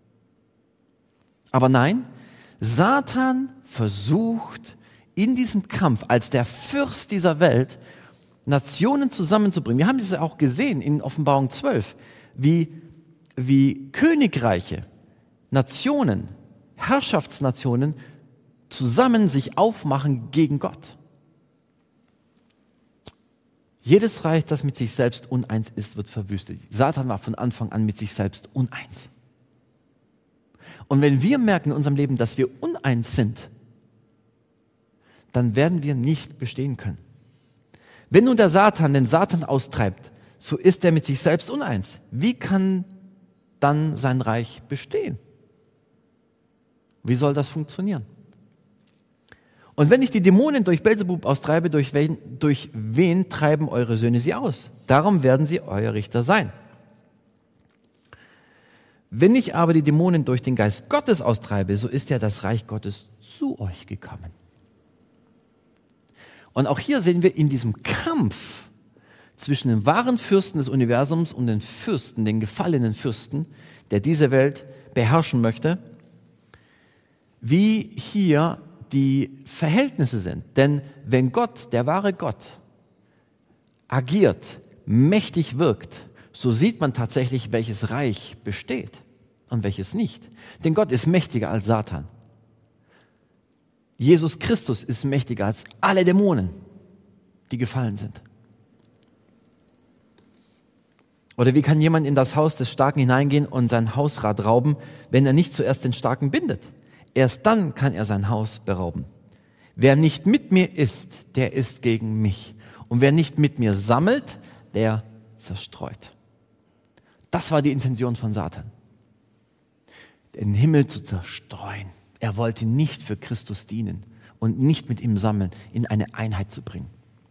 Aber nein, Satan versucht in diesem Kampf als der Fürst dieser Welt Nationen zusammenzubringen. Wir haben das auch gesehen in Offenbarung 12, wie Königreiche, Nationen, Herrschaftsnationen zusammen sich aufmachen gegen Gott. Jedes Reich, das mit sich selbst uneins ist, wird verwüstet. Satan war von Anfang an mit sich selbst uneins. Und wenn wir merken in unserem Leben, dass wir uneins sind, dann werden wir nicht bestehen können. Wenn nun der Satan den Satan austreibt, so ist er mit sich selbst uneins. Wie kann dann sein Reich bestehen? Wie soll das funktionieren? Und wenn ich die Dämonen durch Beelzebub austreibe, durch wen treiben eure Söhne sie aus? Darum werden sie euer Richter sein. Wenn ich aber die Dämonen durch den Geist Gottes austreibe, so ist ja das Reich Gottes zu euch gekommen. Und auch hier sehen wir in diesem Kampf zwischen dem wahren Fürsten des Universums und den Fürsten, den gefallenen Fürsten, der diese Welt beherrschen möchte, wie hier die Verhältnisse sind. Denn wenn Gott, der wahre Gott, agiert, mächtig wirkt, so sieht man tatsächlich, welches Reich besteht und welches nicht. Denn Gott ist mächtiger als Satan. Jesus Christus ist mächtiger als alle Dämonen, die gefallen sind. Oder wie kann jemand in das Haus des Starken hineingehen und sein Hausrat rauben, wenn er nicht zuerst den Starken bindet? Erst dann kann er sein Haus berauben. Wer nicht mit mir ist, der ist gegen mich. Und wer nicht mit mir sammelt, der zerstreut. Das war die Intention von Satan. Den Himmel zu zerstreuen. Er wollte nicht für Christus dienen und nicht mit ihm sammeln, in eine Einheit zu bringen.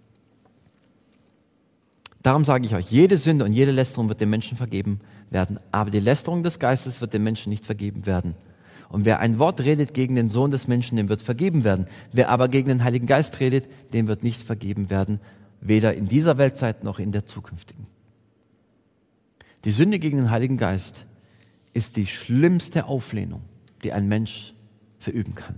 Darum sage ich euch, jede Sünde und jede Lästerung wird dem Menschen vergeben werden, aber die Lästerung des Geistes wird dem Menschen nicht vergeben werden. Und wer ein Wort redet gegen den Sohn des Menschen, dem wird vergeben werden. Wer aber gegen den Heiligen Geist redet, dem wird nicht vergeben werden, weder in dieser Weltzeit noch in der zukünftigen. Die Sünde gegen den Heiligen Geist ist die schlimmste Auflehnung, die ein Mensch verüben kann.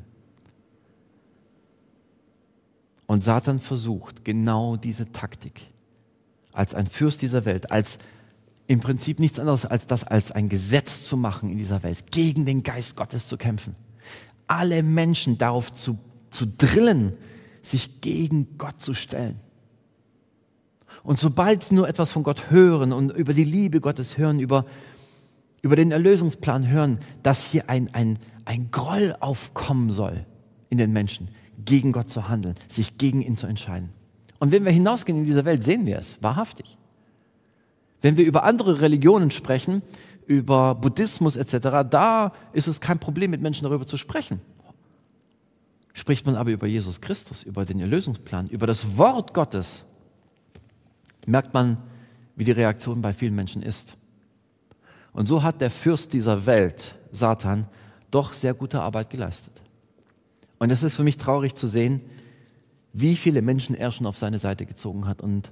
Und Satan versucht genau diese Taktik als ein Fürst dieser Welt, als im Prinzip nichts anderes als das, als ein Gesetz zu machen in dieser Welt, gegen den Geist Gottes zu kämpfen. Alle Menschen darauf zu drillen, sich gegen Gott zu stellen. Und sobald sie nur etwas von Gott hören und über die Liebe Gottes hören, über den Erlösungsplan hören, dass hier ein Groll aufkommen soll in den Menschen, gegen Gott zu handeln, sich gegen ihn zu entscheiden. Und wenn wir hinausgehen in dieser Welt, sehen wir es, wahrhaftig. Wenn wir über andere Religionen sprechen, über Buddhismus etc., da ist es kein Problem, mit Menschen darüber zu sprechen. Spricht man aber über Jesus Christus, über den Erlösungsplan, über das Wort Gottes, merkt man, wie die Reaktion bei vielen Menschen ist. Und so hat der Fürst dieser Welt, Satan, doch sehr gute Arbeit geleistet. Und es ist für mich traurig zu sehen, wie viele Menschen er schon auf seine Seite gezogen hat und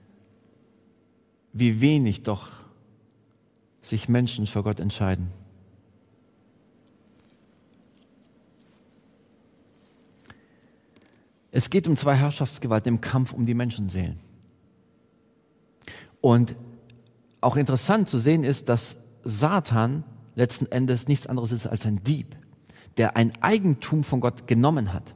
wie wenig doch sich Menschen für Gott entscheiden. Es geht um zwei Herrschaftsgewalten im Kampf um die Menschenseelen. Und auch interessant zu sehen ist, dass Satan letzten Endes nichts anderes ist als ein Dieb, der ein Eigentum von Gott genommen hat.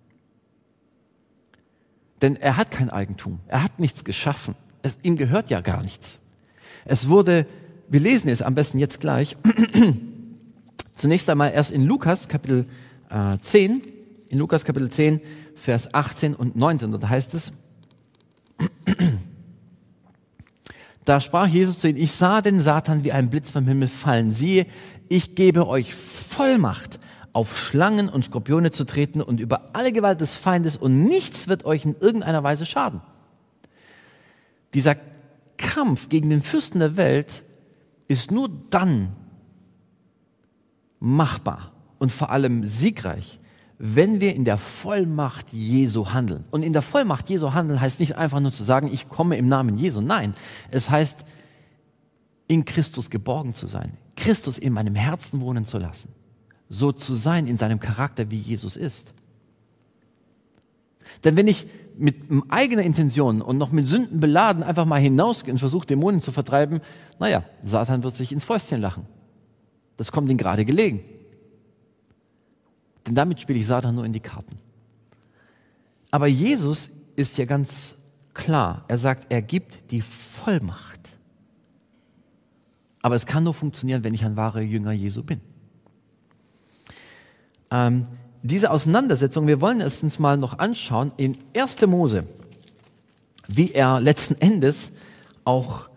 Denn er hat kein Eigentum, er hat nichts geschaffen, ihm gehört ja gar nichts. Es wurde, wir lesen es am besten jetzt gleich, zunächst einmal erst in Lukas Kapitel 10, Vers 18 und 19, und da heißt es, da sprach Jesus zu ihnen, ich sah den Satan wie ein Blitz vom Himmel fallen. Siehe, ich gebe euch Vollmacht, auf Schlangen und Skorpione zu treten und über alle Gewalt des Feindes, und nichts wird euch in irgendeiner Weise schaden. Dieser Kampf gegen den Fürsten der Welt ist nur dann machbar und vor allem siegreich, wenn wir in der Vollmacht Jesu handeln. Und in der Vollmacht Jesu handeln heißt nicht einfach nur zu sagen, ich komme im Namen Jesu. Nein, es heißt, in Christus geborgen zu sein, Christus in meinem Herzen wohnen zu lassen, so zu sein in seinem Charakter, wie Jesus ist. Denn wenn ich mit eigener Intention und noch mit Sünden beladen einfach mal hinausgehe und versuche, Dämonen zu vertreiben, naja, Satan wird sich ins Fäustchen lachen. Das kommt ihm gerade gelegen. Denn damit spiele ich Satan nur in die Karten. Aber Jesus ist ja ganz klar. Er sagt, er gibt die Vollmacht. Aber es kann nur funktionieren, wenn ich ein wahrer Jünger Jesu bin. Diese Auseinandersetzung, wir wollen es uns mal noch anschauen, in 1. Mose, wie er letzten Endes auch,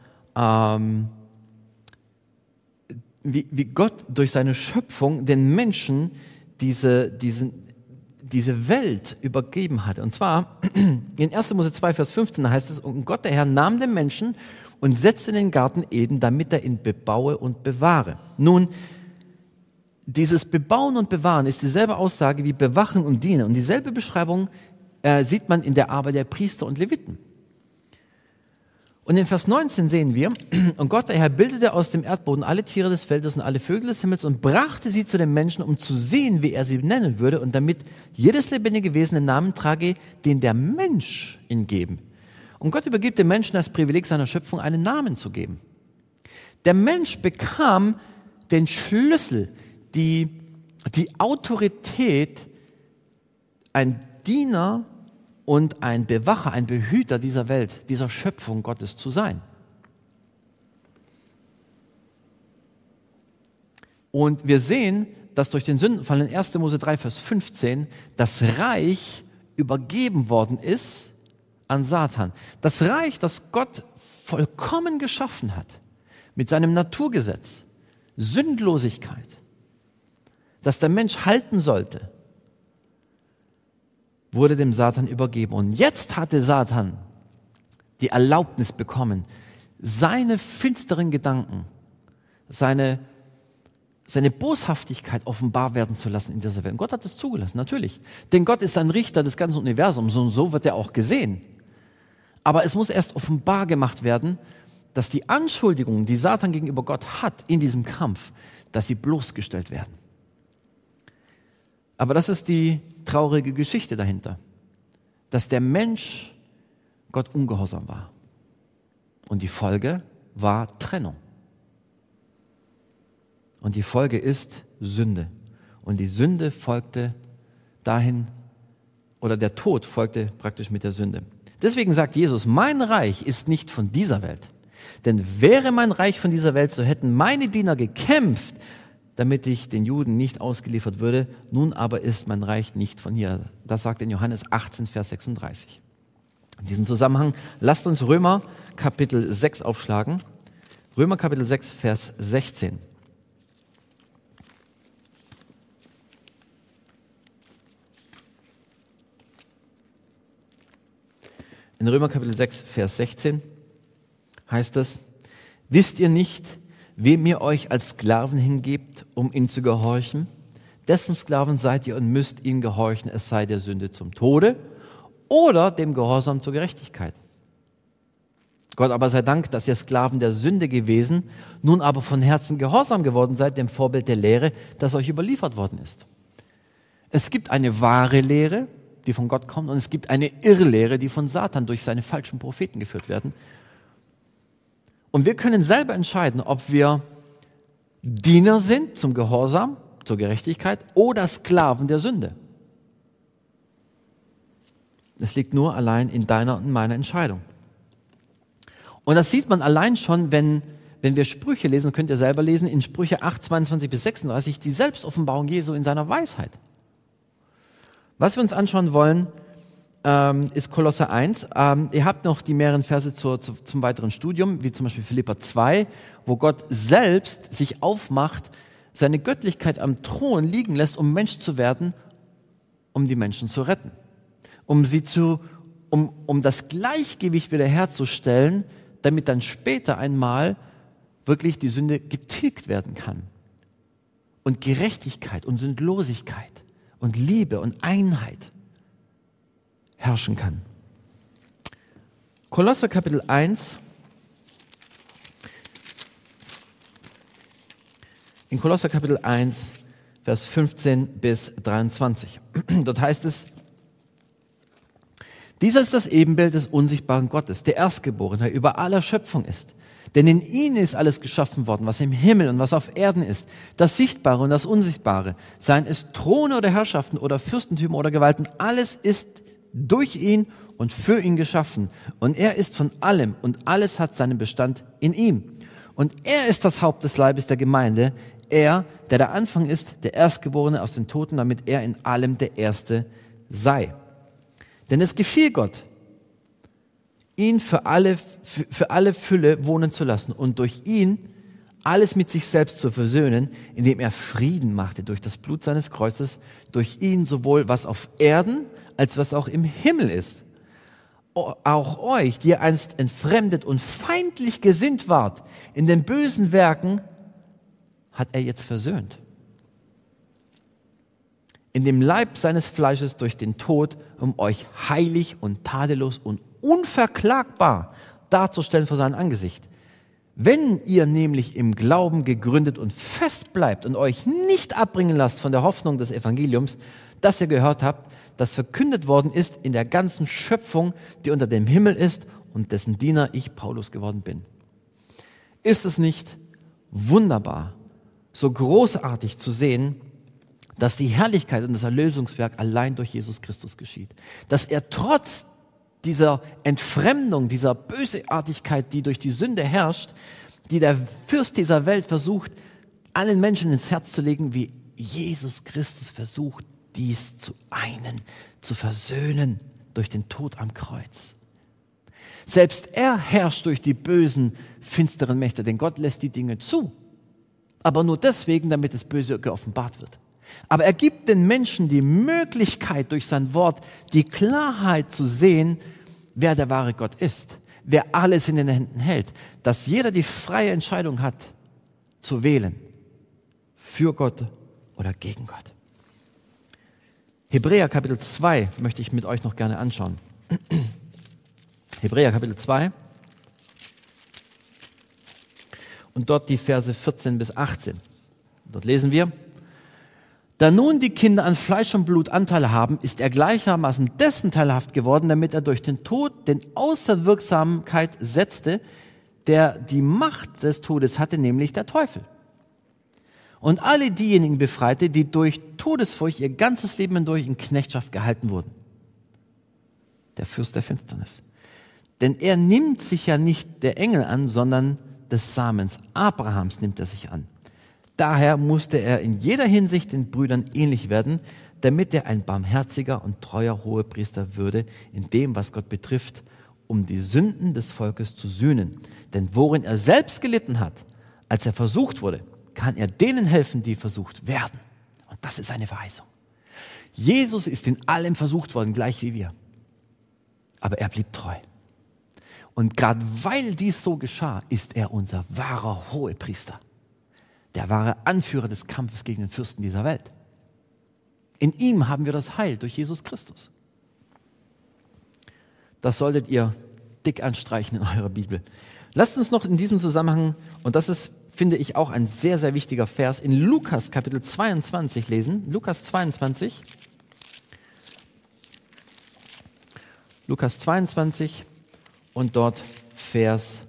wie Gott durch seine Schöpfung den Menschen diese Welt übergeben hat. Und zwar in 1. Mose 2, Vers 15 heißt es, und Gott, der Herr, nahm den Menschen und setzte in den Garten Eden, damit er ihn bebaue und bewahre. Nun, dieses Bebauen und Bewahren ist dieselbe Aussage wie Bewachen und Dienen. Und dieselbe Beschreibung sieht man in der Arbeit der Priester und Leviten. Und in Vers 19 sehen wir, und Gott, der Herr, bildete aus dem Erdboden alle Tiere des Feldes und alle Vögel des Himmels und brachte sie zu den Menschen, um zu sehen, wie er sie nennen würde und damit jedes lebendige Wesen den Namen trage, den der Mensch ihm geben. Und Gott übergibt dem Menschen das Privileg seiner Schöpfung, einen Namen zu geben. Der Mensch bekam den Schlüssel, die Autorität, ein Diener und ein Bewacher, ein Behüter dieser Welt, dieser Schöpfung Gottes zu sein. Und wir sehen, dass durch den Sündenfall in 1. Mose 3, Vers 15 das Reich übergeben worden ist an Satan. Das Reich, das Gott vollkommen geschaffen hat, mit seinem Naturgesetz, Sündlosigkeit, das der Mensch halten sollte, wurde dem Satan übergeben. Und jetzt hatte Satan die Erlaubnis bekommen, seine finsteren Gedanken, seine Boshaftigkeit offenbar werden zu lassen in dieser Welt. Und Gott hat es zugelassen, natürlich. Denn Gott ist ein Richter des ganzen Universums und so wird er auch gesehen. Aber es muss erst offenbar gemacht werden, dass die Anschuldigungen, die Satan gegenüber Gott hat in diesem Kampf, dass sie bloßgestellt werden. Aber das ist die traurige Geschichte dahinter, dass der Mensch Gott ungehorsam war. Und die Folge war Trennung. Und die Folge ist Sünde. Und die Sünde folgte dahin, oder der Tod folgte praktisch mit der Sünde. Deswegen sagt Jesus, mein Reich ist nicht von dieser Welt. Denn wäre mein Reich von dieser Welt, so hätten meine Diener gekämpft, damit ich den Juden nicht ausgeliefert würde. Nun aber ist mein Reich nicht von hier. Das sagt in Johannes 18, Vers 36. In diesem Zusammenhang lasst uns Römer Kapitel 6 aufschlagen. Römer Kapitel 6, Vers 16. In Römer Kapitel 6, Vers 16 heißt es, wisst ihr nicht, wem ihr euch als Sklaven hingebt, um ihm zu gehorchen? Dessen Sklaven seid ihr und müsst ihm gehorchen, es sei der Sünde zum Tode oder dem Gehorsam zur Gerechtigkeit. Gott aber sei Dank, dass ihr Sklaven der Sünde gewesen, nun aber von Herzen gehorsam geworden seid, dem Vorbild der Lehre, das euch überliefert worden ist. Es gibt eine wahre Lehre, die von Gott kommt, und es gibt eine Irrlehre, die von Satan durch seine falschen Propheten geführt werden. Und wir können selber entscheiden, ob wir Diener sind zum Gehorsam, zur Gerechtigkeit oder Sklaven der Sünde. Es liegt nur allein in deiner und meiner Entscheidung. Und das sieht man allein schon, wenn wir Sprüche lesen, könnt ihr selber lesen, in Sprüche 8, 22 bis 36, die Selbstoffenbarung Jesu in seiner Weisheit. Was wir uns anschauen wollen, ist Kolosser 1. Ihr habt noch die mehreren Verse zum weiteren Studium, wie zum Beispiel Philipper 2, wo Gott selbst sich aufmacht, seine Göttlichkeit am Thron liegen lässt, um Mensch zu werden, um die Menschen zu retten. Um das Gleichgewicht wiederherzustellen, damit dann später einmal wirklich die Sünde getilgt werden kann. Und Gerechtigkeit und Sündlosigkeit und Liebe und Einheit herrschen kann. Kolosser Kapitel 1. In Kolosser Kapitel 1, Vers 15 bis 23. Dort heißt es, dieser ist das Ebenbild des unsichtbaren Gottes, der Erstgeborene, der über aller Schöpfung ist. Denn in ihm ist alles geschaffen worden, was im Himmel und was auf Erden ist, das Sichtbare und das Unsichtbare, seien es Throne oder Herrschaften oder Fürstentümer oder Gewalten, alles ist durch ihn und für ihn geschaffen. Und er ist von allem und alles hat seinen Bestand in ihm. Und er ist das Haupt des Leibes der Gemeinde, er, der Anfang ist, der Erstgeborene aus den Toten, damit er in allem der Erste sei. Denn es gefiel Gott, ihn für alle Fülle wohnen zu lassen und durch ihn alles mit sich selbst zu versöhnen, indem er Frieden machte durch das Blut seines Kreuzes, durch ihn sowohl was auf Erden als was auch im Himmel ist. Auch euch, die ihr einst entfremdet und feindlich gesinnt wart, in den bösen Werken, hat er jetzt versöhnt. In dem Leib seines Fleisches durch den Tod, um euch heilig und tadellos und unverklagbar darzustellen vor seinem Angesicht. Wenn ihr nämlich im Glauben gegründet und fest bleibt und euch nicht abbringen lasst von der Hoffnung des Evangeliums, das ihr gehört habt, das verkündet worden ist in der ganzen Schöpfung, die unter dem Himmel ist und dessen Diener ich, Paulus, geworden bin. Ist es nicht wunderbar, so großartig zu sehen, dass die Herrlichkeit und das Erlösungswerk allein durch Jesus Christus geschieht? Dass er trotz dieser Entfremdung, dieser Bösartigkeit, die durch die Sünde herrscht, die der Fürst dieser Welt versucht, allen Menschen ins Herz zu legen, wie Jesus Christus versucht, dies zu einen, zu versöhnen durch den Tod am Kreuz. Selbst er herrscht durch die bösen, finsteren Mächte, denn Gott lässt die Dinge zu. Aber nur deswegen, damit das Böse geoffenbart wird. Aber er gibt den Menschen die Möglichkeit, durch sein Wort die Klarheit zu sehen, wer der wahre Gott ist, wer alles in den Händen hält, dass jeder die freie Entscheidung hat, zu wählen, für Gott oder gegen Gott. Hebräer Kapitel 2 möchte ich mit euch noch gerne anschauen. Hebräer Kapitel 2 und dort die Verse 14 bis 18. Dort lesen wir: Da nun die Kinder an Fleisch und Blut Anteil haben, ist er gleichermaßen dessen teilhaft geworden, damit er durch den Tod den außer Wirksamkeit setzte, der die Macht des Todes hatte, nämlich der Teufel. Und alle diejenigen befreite, die durch Todesfurcht ihr ganzes Leben hindurch in Knechtschaft gehalten wurden. Der Fürst der Finsternis. Denn er nimmt sich ja nicht der Engel an, sondern des Samens Abrahams nimmt er sich an. Daher musste er in jeder Hinsicht den Brüdern ähnlich werden, damit er ein barmherziger und treuer Hohepriester würde in dem, was Gott betrifft, um die Sünden des Volkes zu sühnen. Denn worin er selbst gelitten hat, als er versucht wurde, kann er denen helfen, die versucht werden. Und das ist eine Verheißung. Jesus ist in allem versucht worden, gleich wie wir. Aber er blieb treu. Und gerade weil dies so geschah, ist er unser wahrer Hohepriester. Der wahre Anführer des Kampfes gegen den Fürsten dieser Welt. In ihm haben wir das Heil durch Jesus Christus. Das solltet ihr dick anstreichen in eurer Bibel. Lasst uns noch in diesem Zusammenhang, und das ist, finde ich, auch ein sehr, sehr wichtiger Vers, in Lukas Kapitel 22 lesen. Lukas 22. Lukas 22 und dort Vers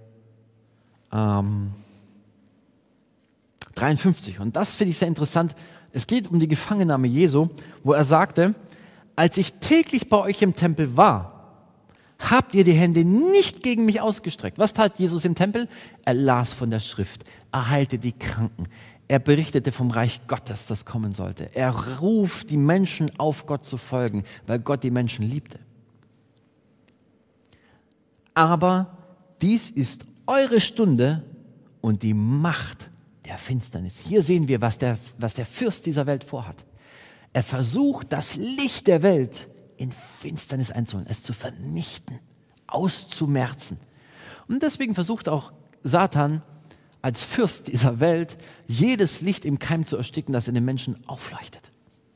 53. Und das finde ich sehr interessant. Es geht um die Gefangennahme Jesu, wo er sagte: Als ich täglich bei euch im Tempel war, habt ihr die Hände nicht gegen mich ausgestreckt. Was tat Jesus im Tempel? Er las von der Schrift, er heilte die Kranken, er berichtete vom Reich Gottes, das kommen sollte. Er ruft die Menschen auf, Gott zu folgen, weil Gott die Menschen liebte. Aber dies ist eure Stunde und die Macht der Finsternis. Hier sehen wir, was der Fürst dieser Welt vorhat. Er versucht, das Licht der Welt in Finsternis einzuholen, es zu vernichten, auszumerzen. Und deswegen versucht auch Satan als Fürst dieser Welt, jedes Licht im Keim zu ersticken, das in den Menschen aufleuchtet.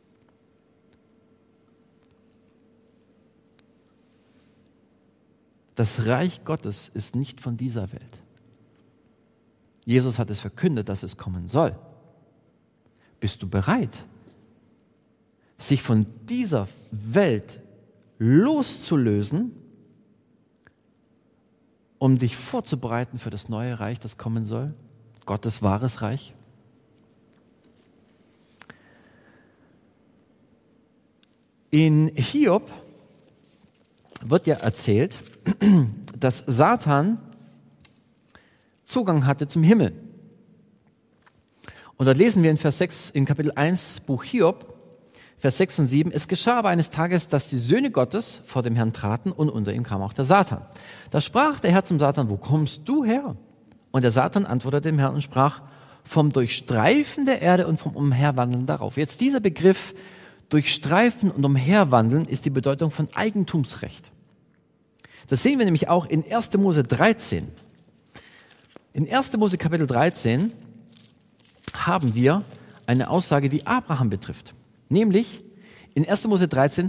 Das Reich Gottes ist nicht von dieser Welt. Jesus hat es verkündet, dass es kommen soll. Bist du bereit, sich von dieser Welt loszulösen, um dich vorzubereiten für das neue Reich, das kommen soll? Gottes wahres Reich? In Hiob wird ja erzählt, dass Satan Zugang hatte zum Himmel. Und dort lesen wir in Vers 6 in Kapitel 1 Buch Hiob, Vers 6 und 7, es geschah aber eines Tages, dass die Söhne Gottes vor dem Herrn traten und unter ihm kam auch der Satan. Da sprach der Herr zum Satan, wo kommst du her? Und der Satan antwortete dem Herrn und sprach, vom Durchstreifen der Erde und vom Umherwandeln darauf. Jetzt dieser Begriff Durchstreifen und Umherwandeln ist die Bedeutung von Eigentumsrecht. Das sehen wir nämlich auch in 1. Mose 13. In 1. Mose Kapitel 13 haben wir eine Aussage, die Abraham betrifft. Nämlich in 1. Mose 13,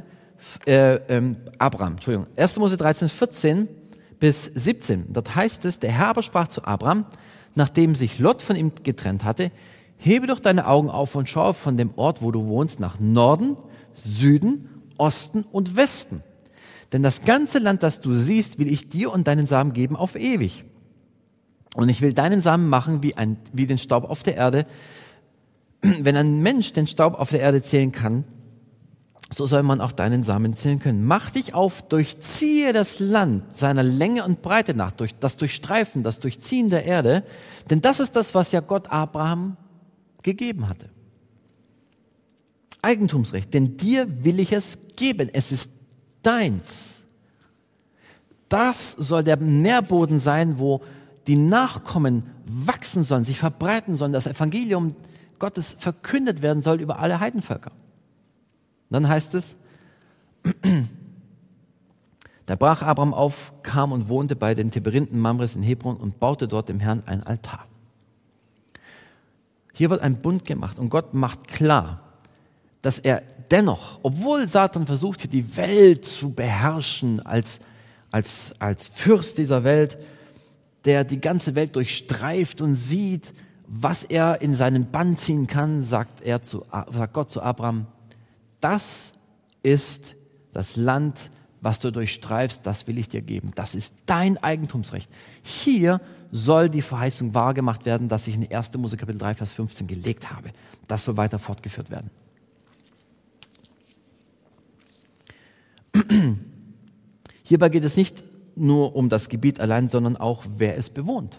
1. Mose 13, 14 bis 17. Dort heißt es, der Herr aber sprach zu Abraham, nachdem sich Lot von ihm getrennt hatte, hebe doch deine Augen auf und schaue von dem Ort, wo du wohnst, nach Norden, Süden, Osten und Westen. Denn das ganze Land, das du siehst, will ich dir und deinen Samen geben auf ewig. Und ich will deinen Samen machen wie den Staub auf der Erde. Wenn ein Mensch den Staub auf der Erde zählen kann, so soll man auch deinen Samen zählen können. Mach dich auf, durchziehe das Land seiner Länge und Breite nach, durch das Durchstreifen, das Durchziehen der Erde. Denn das ist das, was ja Gott Abraham gegeben hatte. Eigentumsrecht, denn dir will ich es geben. Es ist deins. Das soll der Nährboden sein, wo die Nachkommen wachsen sollen, sich verbreiten sollen, das Evangelium Gottes verkündet werden soll über alle Heidenvölker. Dann heißt es, da brach Abraham auf, kam und wohnte bei den Terebinten Mamres in Hebron und baute dort dem Herrn ein Altar. Hier wird ein Bund gemacht und Gott macht klar, dass er dennoch, obwohl Satan versuchte, die Welt zu beherrschen als Fürst dieser Welt, der die ganze Welt durchstreift und sieht, was er in seinen Bann ziehen kann, sagt Gott zu Abraham, das ist das Land, was du durchstreifst, das will ich dir geben. Das ist dein Eigentumsrecht. Hier soll die Verheißung wahrgemacht werden, dass ich in 1. Mose Kapitel 3, Vers 15 gelegt habe. Das soll weiter fortgeführt werden. Hierbei geht es nicht nur um das Gebiet allein, sondern auch, wer es bewohnt.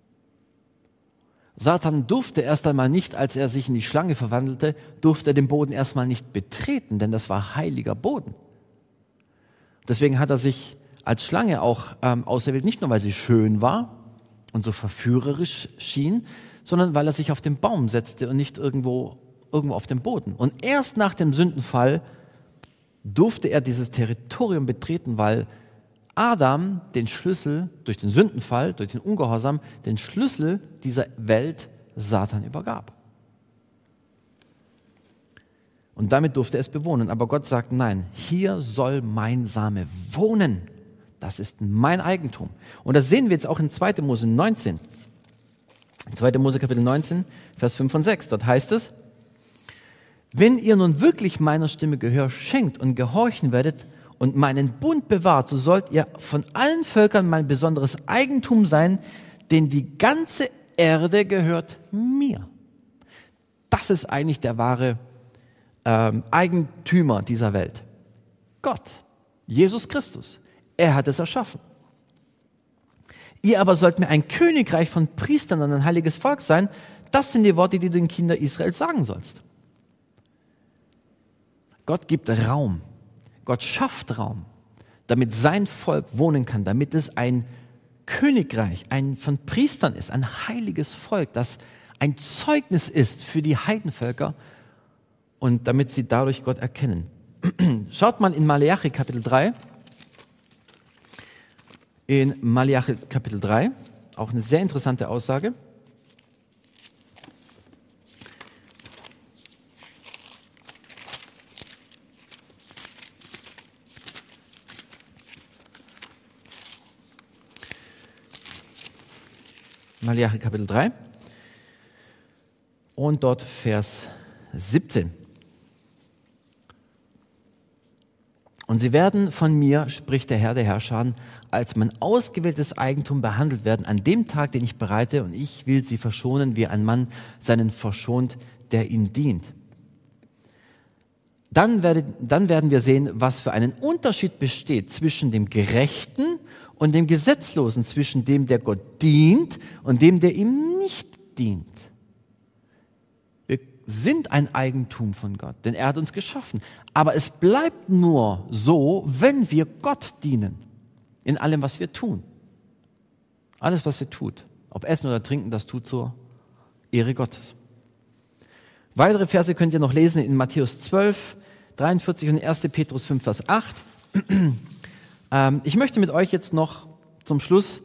Satan durfte erst einmal nicht, als er sich in die Schlange verwandelte, durfte er den Boden erstmal nicht betreten, denn das war heiliger Boden. Deswegen hat er sich als Schlange auch auserwählt, nicht nur, weil sie schön war und so verführerisch schien, sondern weil er sich auf den Baum setzte und nicht irgendwo auf dem Boden. Und erst nach dem Sündenfall durfte er dieses Territorium betreten, weil Adam den Schlüssel durch den Sündenfall, durch den Ungehorsam, den Schlüssel dieser Welt Satan übergab. Und damit durfte er es bewohnen. Aber Gott sagt, nein, hier soll mein Same wohnen. Das ist mein Eigentum. Und das sehen wir jetzt auch in 2. Mose 19. 2. Mose Kapitel 19, Vers 5 und 6. Dort heißt es, wenn ihr nun wirklich meiner Stimme Gehör schenkt und gehorchen werdet und meinen Bund bewahrt, so sollt ihr von allen Völkern mein besonderes Eigentum sein, denn die ganze Erde gehört mir. Das ist eigentlich der wahre Eigentümer dieser Welt. Gott, Jesus Christus. Er hat es erschaffen. Ihr aber sollt mir ein Königreich von Priestern und ein heiliges Volk sein. Das sind die Worte, die du den Kindern Israels sagen sollst. Gott gibt Raum. Gott schafft Raum, damit sein Volk wohnen kann, damit es ein Königreich, ein von Priestern ist, ein heiliges Volk, das ein Zeugnis ist für die Heidenvölker und damit sie dadurch Gott erkennen. Schaut mal in Maleachi Kapitel 3. In Maleachi Kapitel 3, auch eine sehr interessante Aussage. Maleachi Kapitel 3 und dort Vers 17. Und sie werden von mir, spricht der Herr der Herrscher, als mein ausgewähltes Eigentum behandelt werden an dem Tag, den ich bereite, und ich will sie verschonen, wie ein Mann seinen verschont, der ihn dient. Dann werden wir sehen, was für einen Unterschied besteht zwischen dem Gerechten und dem Gesetzlosen, zwischen dem, der Gott dient und dem, der ihm nicht dient. Wir sind ein Eigentum von Gott, denn er hat uns geschaffen. Aber es bleibt nur so, wenn wir Gott dienen. In allem, was wir tun. Alles, was ihr tut, ob Essen oder Trinken, das tut zur Ehre Gottes. Weitere Verse könnt ihr noch lesen in Matthäus 12, 43 und 1. Petrus 5, Vers 8. Ich möchte mit euch jetzt noch zum Schluss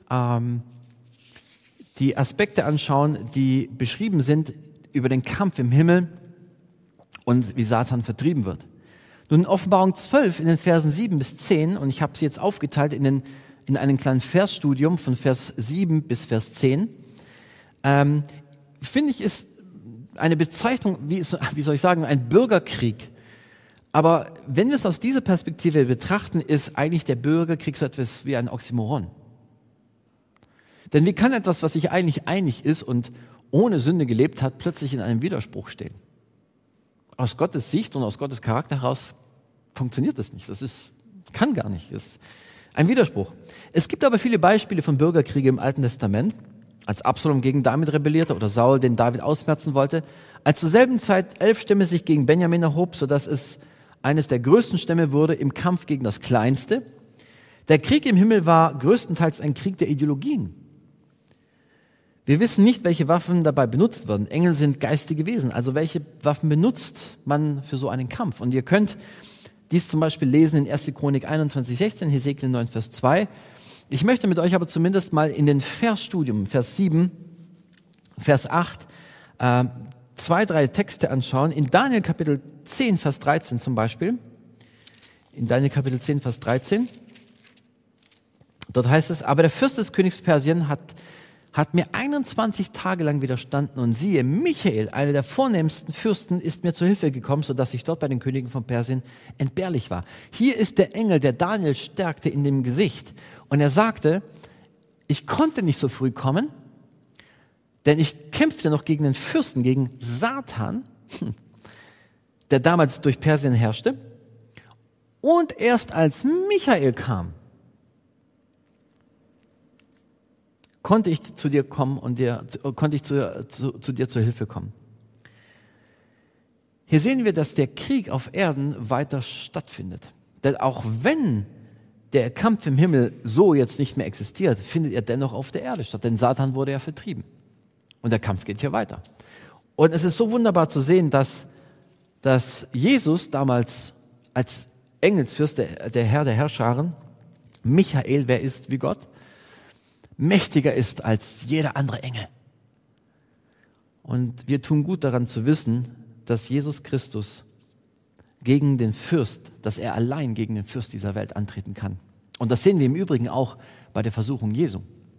die Aspekte anschauen, die beschrieben sind über den Kampf im Himmel und wie Satan vertrieben wird. Nun in Offenbarung 12 in den Versen 7 bis 10, und ich habe sie jetzt aufgeteilt in einen kleinen Versstudium von Vers 7 bis Vers 10, finde ich, ist eine Bezeichnung, wie soll ich sagen, ein Bürgerkrieg. Aber wenn wir es aus dieser Perspektive betrachten, ist eigentlich der Bürgerkrieg so etwas wie ein Oxymoron. Denn wie kann etwas, was sich eigentlich einig ist und ohne Sünde gelebt hat, plötzlich in einem Widerspruch stehen? Aus Gottes Sicht und aus Gottes Charakter heraus funktioniert das nicht. Kann gar nicht. Das ist ein Widerspruch. Es gibt aber viele Beispiele von Bürgerkriegen im Alten Testament. Als Absalom gegen David rebellierte oder Saul den David ausmerzen wollte. Als zur selben Zeit 11 Stämme sich gegen Benjamin erhob, sodass es eines der größten Stämme wurde im Kampf gegen das Kleinste. Der Krieg im Himmel war größtenteils ein Krieg der Ideologien. Wir wissen nicht, welche Waffen dabei benutzt werden. Engel sind geistige Wesen. Also welche Waffen benutzt man für so einen Kampf? Und ihr könnt dies zum Beispiel lesen in 1. Chronik 21, 16, Hesekiel 9, Vers 2. Ich möchte mit euch aber zumindest mal in den Versstudium, Vers 7, Vers 8, 2, 3 Texte anschauen. In Daniel Kapitel 10, Vers 13 zum Beispiel. In Daniel Kapitel 10, Vers 13. Dort heißt es, aber der Fürst des Königs Persien hat mir 21 Tage lang widerstanden und siehe, Michael, einer der vornehmsten Fürsten, ist mir zur Hilfe gekommen, sodass ich dort bei den Königen von Persien entbehrlich war. Hier ist der Engel, der Daniel stärkte in dem Gesicht. Und er sagte, ich konnte nicht so früh kommen, denn ich kämpfte noch gegen den Fürsten, gegen Satan, der damals durch Persien herrschte. Und erst als Michael kam, konnte ich zu dir kommen und konnte ich zu dir zur Hilfe kommen. Hier sehen wir, dass der Krieg auf Erden weiter stattfindet. Denn auch wenn der Kampf im Himmel so jetzt nicht mehr existiert, findet er dennoch auf der Erde statt. Denn Satan wurde ja vertrieben. Und der Kampf geht hier weiter. Und es ist so wunderbar zu sehen, dass Jesus damals als Engelsfürst, der Herr der Herrscharen, Michael, wer ist wie Gott, mächtiger ist als jeder andere Engel. Und wir tun gut daran zu wissen, dass Jesus Christus gegen den Fürst, dass er allein gegen den Fürst dieser Welt antreten kann. Und das sehen wir im Übrigen auch bei der Versuchung Jesu.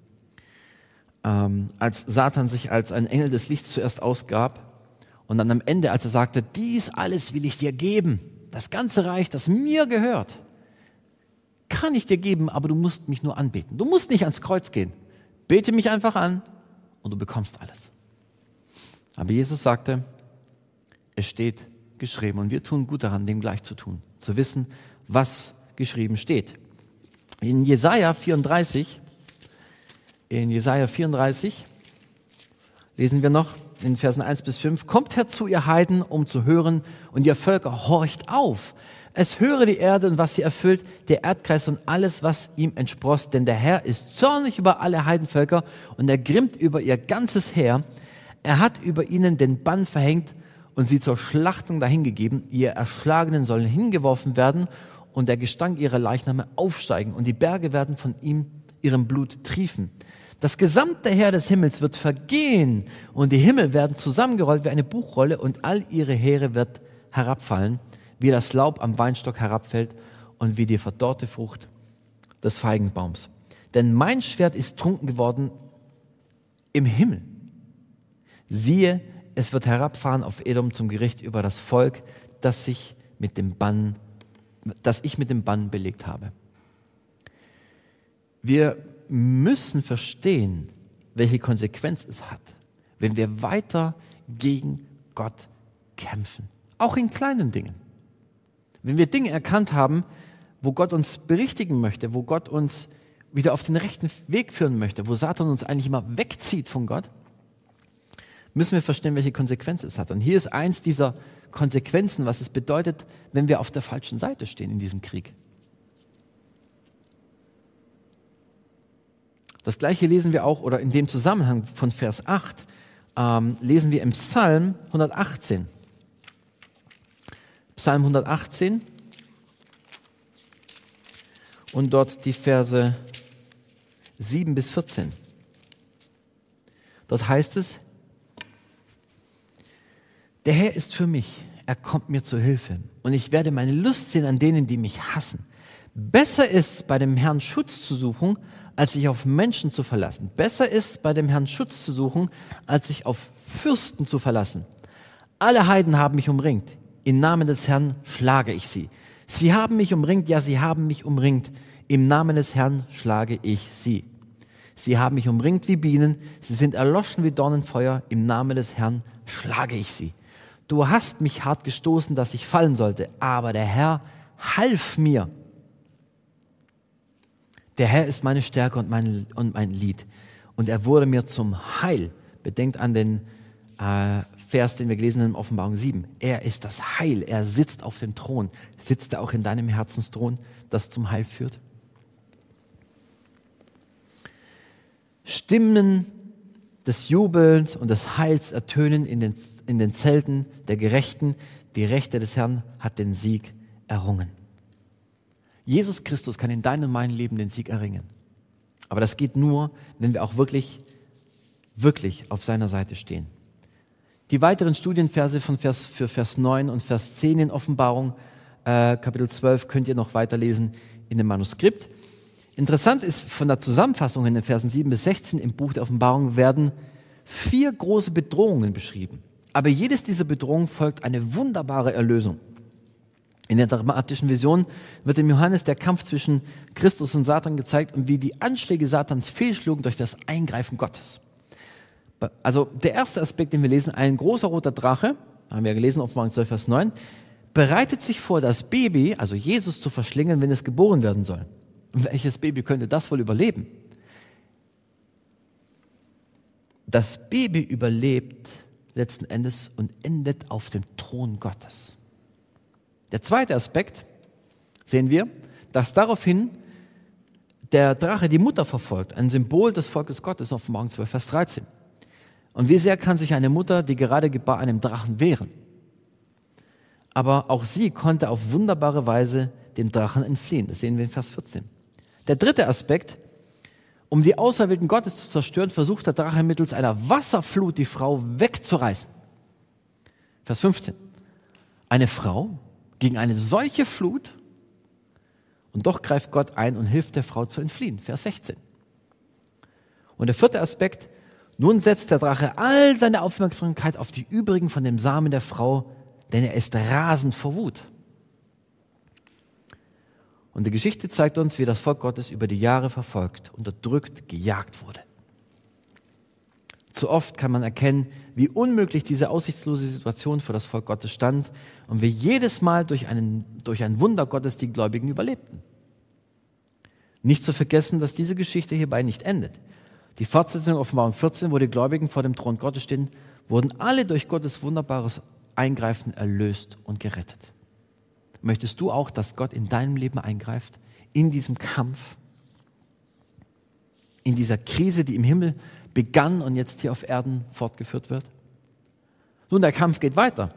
Als Satan sich als ein Engel des Lichts zuerst ausgab und dann am Ende, als er sagte, dies alles will ich dir geben, das ganze Reich, das mir gehört, kann ich dir geben, aber du musst mich nur anbeten. Du musst nicht ans Kreuz gehen. Bete mich einfach an und du bekommst alles. Aber Jesus sagte, es steht geschrieben und wir tun gut daran, dem gleich zu tun, zu wissen, was geschrieben steht. In Jesaja 34 lesen wir noch in Versen 1 bis 5, kommt herzu, ihr Heiden, um zu hören, und ihr Völker, horcht auf. Es höre die Erde und was sie erfüllt, der Erdkreis und alles, was ihm entspross. Denn der Herr ist zornig über alle Heidenvölker und er grimmt über ihr ganzes Heer. Er hat über ihnen den Bann verhängt und sie zur Schlachtung dahingegeben. Ihr Erschlagenen sollen hingeworfen werden und der Gestank ihrer Leichname aufsteigen und die Berge werden von ihrem Blut triefen. Das gesamte Heer des Himmels wird vergehen und die Himmel werden zusammengerollt wie eine Buchrolle und all ihre Heere wird herabfallen, wie das Laub am Weinstock herabfällt und wie die verdorrte Frucht des Feigenbaums. Denn mein Schwert ist trunken geworden im Himmel. Siehe, es wird herabfahren auf Edom zum Gericht über das Volk, das ich mit dem Bann belegt habe. Wir müssen verstehen, welche Konsequenz es hat, wenn wir weiter gegen Gott kämpfen. Auch in kleinen Dingen. Wenn wir Dinge erkannt haben, wo Gott uns berichtigen möchte, wo Gott uns wieder auf den rechten Weg führen möchte, wo Satan uns eigentlich immer wegzieht von Gott, müssen wir verstehen, welche Konsequenzen es hat. Und hier ist eins dieser Konsequenzen, was es bedeutet, wenn wir auf der falschen Seite stehen in diesem Krieg. Das Gleiche lesen wir auch, oder in dem Zusammenhang von Vers 8, lesen wir im Psalm 118. Psalm 118 und dort die Verse 7 bis 14. Dort heißt es: Der Herr ist für mich, er kommt mir zu Hilfe und ich werde meine Lust sehen an denen, die mich hassen. Besser ist es, bei dem Herrn Schutz zu suchen, als sich auf Menschen zu verlassen. Besser ist es, bei dem Herrn Schutz zu suchen, als sich auf Fürsten zu verlassen. Alle Heiden haben mich umringt. Im Namen des Herrn schlage ich sie. Sie haben mich umringt, ja, sie haben mich umringt. Im Namen des Herrn schlage ich sie. Sie haben mich umringt wie Bienen, sie sind erloschen wie Dornenfeuer. Im Namen des Herrn schlage ich sie. Du hast mich hart gestoßen, dass ich fallen sollte, aber der Herr half mir. Der Herr ist meine Stärke und mein Lied. Und er wurde mir zum Heil. Bedenkt an den Vers, den wir gelesen haben in Offenbarung 7. Er ist das Heil. Er sitzt auf dem Thron. Sitzt er auch in deinem Herzensthron, das zum Heil führt? Stimmen des Jubels und des Heils ertönen in den Zelten der Gerechten. Die Rechte des Herrn hat den Sieg errungen. Jesus Christus kann in deinem und meinem Leben den Sieg erringen. Aber das geht nur, wenn wir auch wirklich auf seiner Seite stehen. Die weiteren Studienverse für Vers 9 und Vers 10 in Offenbarung, Kapitel 12, könnt ihr noch weiterlesen in dem Manuskript. Interessant ist, von der Zusammenfassung in den Versen 7 bis 16 im Buch der Offenbarung werden 4 große Bedrohungen beschrieben. Aber jedes dieser Bedrohungen folgt eine wunderbare Erlösung. In der dramatischen Vision wird dem Johannes der Kampf zwischen Christus und Satan gezeigt und wie die Anschläge Satans fehlschlugen durch das Eingreifen Gottes. Also der erste Aspekt, den wir lesen, ein großer roter Drache, haben wir gelesen, Offenbarung 12, Vers 9, bereitet sich vor, das Baby, also Jesus, zu verschlingen, wenn es geboren werden soll. Und welches Baby könnte das wohl überleben? Das Baby überlebt letzten Endes und endet auf dem Thron Gottes. Der zweite Aspekt sehen wir, dass daraufhin der Drache die Mutter verfolgt, ein Symbol des Volkes Gottes, Offenbarung 12, Vers 13. Und wie sehr kann sich eine Mutter, die gerade gebar, einem Drachen wehren? Aber auch sie konnte auf wunderbare Weise dem Drachen entfliehen. Das sehen wir in Vers 14. Der dritte Aspekt: Um die Auserwählten Gottes zu zerstören, versucht der Drache mittels einer Wasserflut die Frau wegzureißen. Vers 15. Eine Frau gegen eine solche Flut, und doch greift Gott ein und hilft der Frau zu entfliehen. Vers 16. Und der vierte Aspekt: Nun setzt der Drache all seine Aufmerksamkeit auf die übrigen von dem Samen der Frau, denn er ist rasend vor Wut. Und die Geschichte zeigt uns, wie das Volk Gottes über die Jahre verfolgt, unterdrückt, gejagt wurde. Zu oft kann man erkennen, wie unmöglich diese aussichtslose Situation für das Volk Gottes stand und wie jedes Mal durch ein Wunder Gottes die Gläubigen überlebten. Nicht zu vergessen, dass diese Geschichte hierbei nicht endet. Die Fortsetzung Offenbarung 14, wo die Gläubigen vor dem Thron Gottes stehen, wurden alle durch Gottes wunderbares Eingreifen erlöst und gerettet. Möchtest du auch, dass Gott in deinem Leben eingreift, in diesem Kampf, in dieser Krise, die im Himmel begann und jetzt hier auf Erden fortgeführt wird? Nun, der Kampf geht weiter.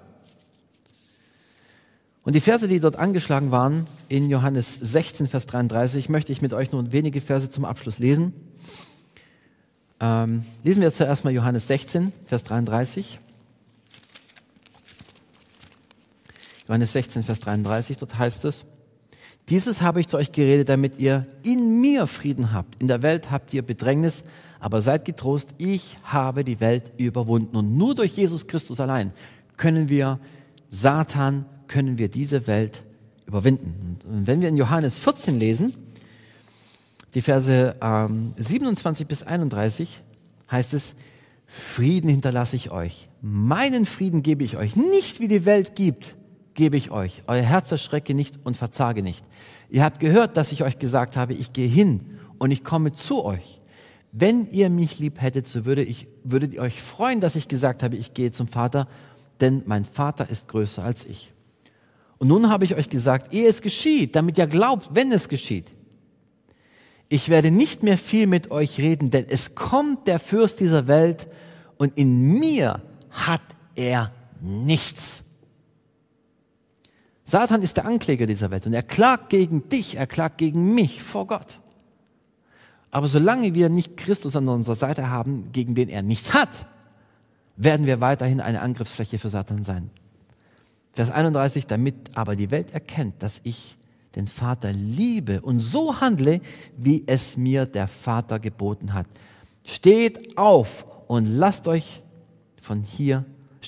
Und die Verse, die dort angeschlagen waren, in Johannes 16, Vers 33, möchte ich mit euch nur wenige Verse zum Abschluss lesen. Lesen wir jetzt zuerst mal Johannes 16, Vers 33. Johannes 16, Vers 33, dort heißt es: Dieses habe ich zu euch geredet, damit ihr in mir Frieden habt. In der Welt habt ihr Bedrängnis, aber seid getrost, ich habe die Welt überwunden. Und nur durch Jesus Christus allein können wir diese Welt überwinden. Und wenn wir in Johannes 14 lesen, die Verse 27 bis 31, heißt es: Frieden hinterlasse ich euch, meinen Frieden gebe ich euch, nicht wie die Welt gibt, gebe ich euch. Euer Herz erschrecke nicht und verzage nicht. Ihr habt gehört, dass ich euch gesagt habe, ich gehe hin und ich komme zu euch. wenn ihr mich lieb hättet, so würdet ihr euch freuen, dass ich gesagt habe, ich gehe zum Vater, denn mein Vater ist größer als ich. Und nun habe ich euch gesagt, ehe es geschieht, damit ihr glaubt, wenn es geschieht. Ich werde nicht mehr viel mit euch reden, denn es kommt der Fürst dieser Welt und in mir hat er nichts. Satan ist der Ankläger dieser Welt und er klagt gegen dich, er klagt gegen mich vor Gott. Aber solange wir nicht Christus an unserer Seite haben, gegen den er nichts hat, werden wir weiterhin eine Angriffsfläche für Satan sein. Vers 31, damit aber die Welt erkennt, dass ich den Vater liebe und so handle, wie es mir der Vater geboten hat. Steht auf und lasst uns von hier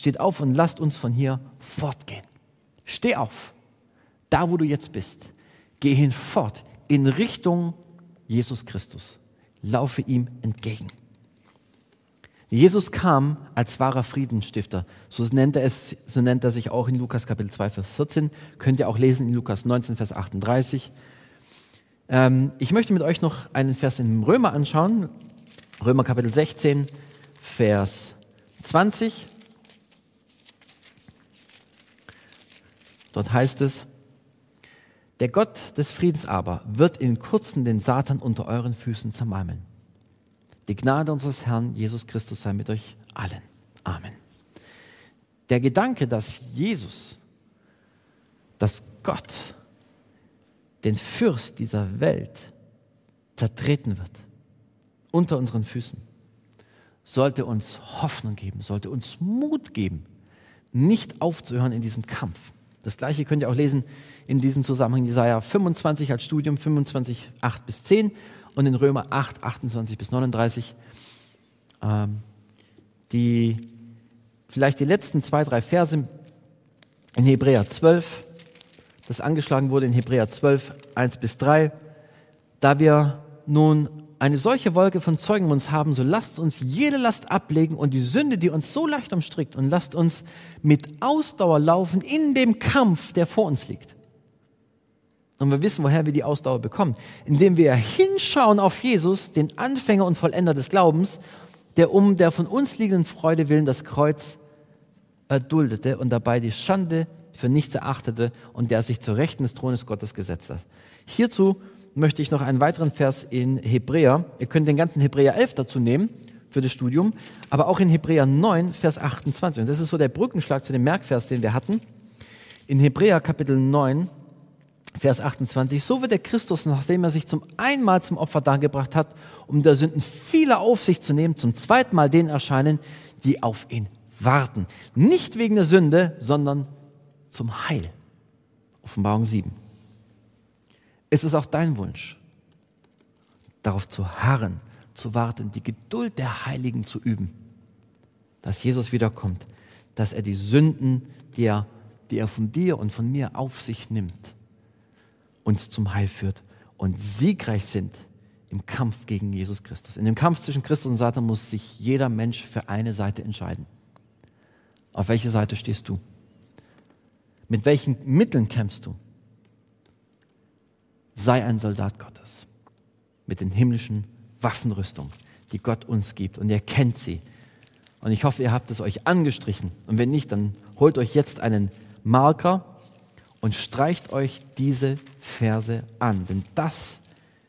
fortgehen. Steh auf, da wo du jetzt bist. Geh hinfort in Richtung Jesus Christus. Laufe ihm entgegen. Jesus kam als wahrer Friedensstifter. So nennt er sich auch in Lukas Kapitel 2, Vers 14. Könnt ihr auch lesen in Lukas 19, Vers 38. Ich möchte mit euch noch einen Vers in Römer anschauen. Römer Kapitel 16, Vers 20. Dort heißt es, der Gott des Friedens aber wird in Kurzem den Satan unter euren Füßen zermalmen. Die Gnade unseres Herrn Jesus Christus sei mit euch allen. Amen. Der Gedanke, dass Gott den Fürst dieser Welt zertreten wird, unter unseren Füßen, sollte uns Hoffnung geben, sollte uns Mut geben, nicht aufzuhören in diesem Kampf. Das Gleiche könnt ihr auch lesen in diesem Zusammenhang, Jesaja 25 als Studium, 25, 8 bis 10 und in Römer 8, 28 bis 39. Vielleicht die letzten 2, 3 Verse in Hebräer 12, das angeschlagen wurde in Hebräer 12, 1 bis 3. Da wir nun eine solche Wolke von Zeugen um uns haben, so lasst uns jede Last ablegen und die Sünde, die uns so leicht umstrickt, und lasst uns mit Ausdauer laufen in dem Kampf, der vor uns liegt. Und wir wissen, woher wir die Ausdauer bekommen. Indem wir hinschauen auf Jesus, den Anfänger und Vollender des Glaubens, der um der von uns liegenden Freude willen das Kreuz erduldete und dabei die Schande für nichts erachtete und der sich zur Rechten des Thrones Gottes gesetzt hat. Hierzu möchte ich noch einen weiteren Vers in Hebräer, ihr könnt den ganzen Hebräer 11 dazu nehmen für das Studium, aber auch in Hebräer 9, Vers 28. Und das ist so der Brückenschlag zu dem Merkvers, den wir hatten. In Hebräer Kapitel 9, Vers 28, so wird der Christus, nachdem er sich zum einmal zum Opfer dargebracht hat, um der Sünden vieler auf sich zu nehmen, zum zweiten Mal denen erscheinen, die auf ihn warten. Nicht wegen der Sünde, sondern zum Heil. Offenbarung 7. Es ist auch dein Wunsch, darauf zu harren, zu warten, die Geduld der Heiligen zu üben, dass Jesus wiederkommt, dass er die Sünden, die er von dir und von mir auf sich nimmt, uns zum Heil führt und siegreich sind im Kampf gegen Jesus Christus. In dem Kampf zwischen Christus und Satan muss sich jeder Mensch für eine Seite entscheiden. Auf welche Seite stehst du? Mit welchen Mitteln kämpfst du? Sei ein Soldat Gottes mit den himmlischen Waffenrüstungen, die Gott uns gibt. Und ihr kennt sie. Und ich hoffe, ihr habt es euch angestrichen. Und wenn nicht, dann holt euch jetzt einen Marker und streicht euch diese Verse an. Denn das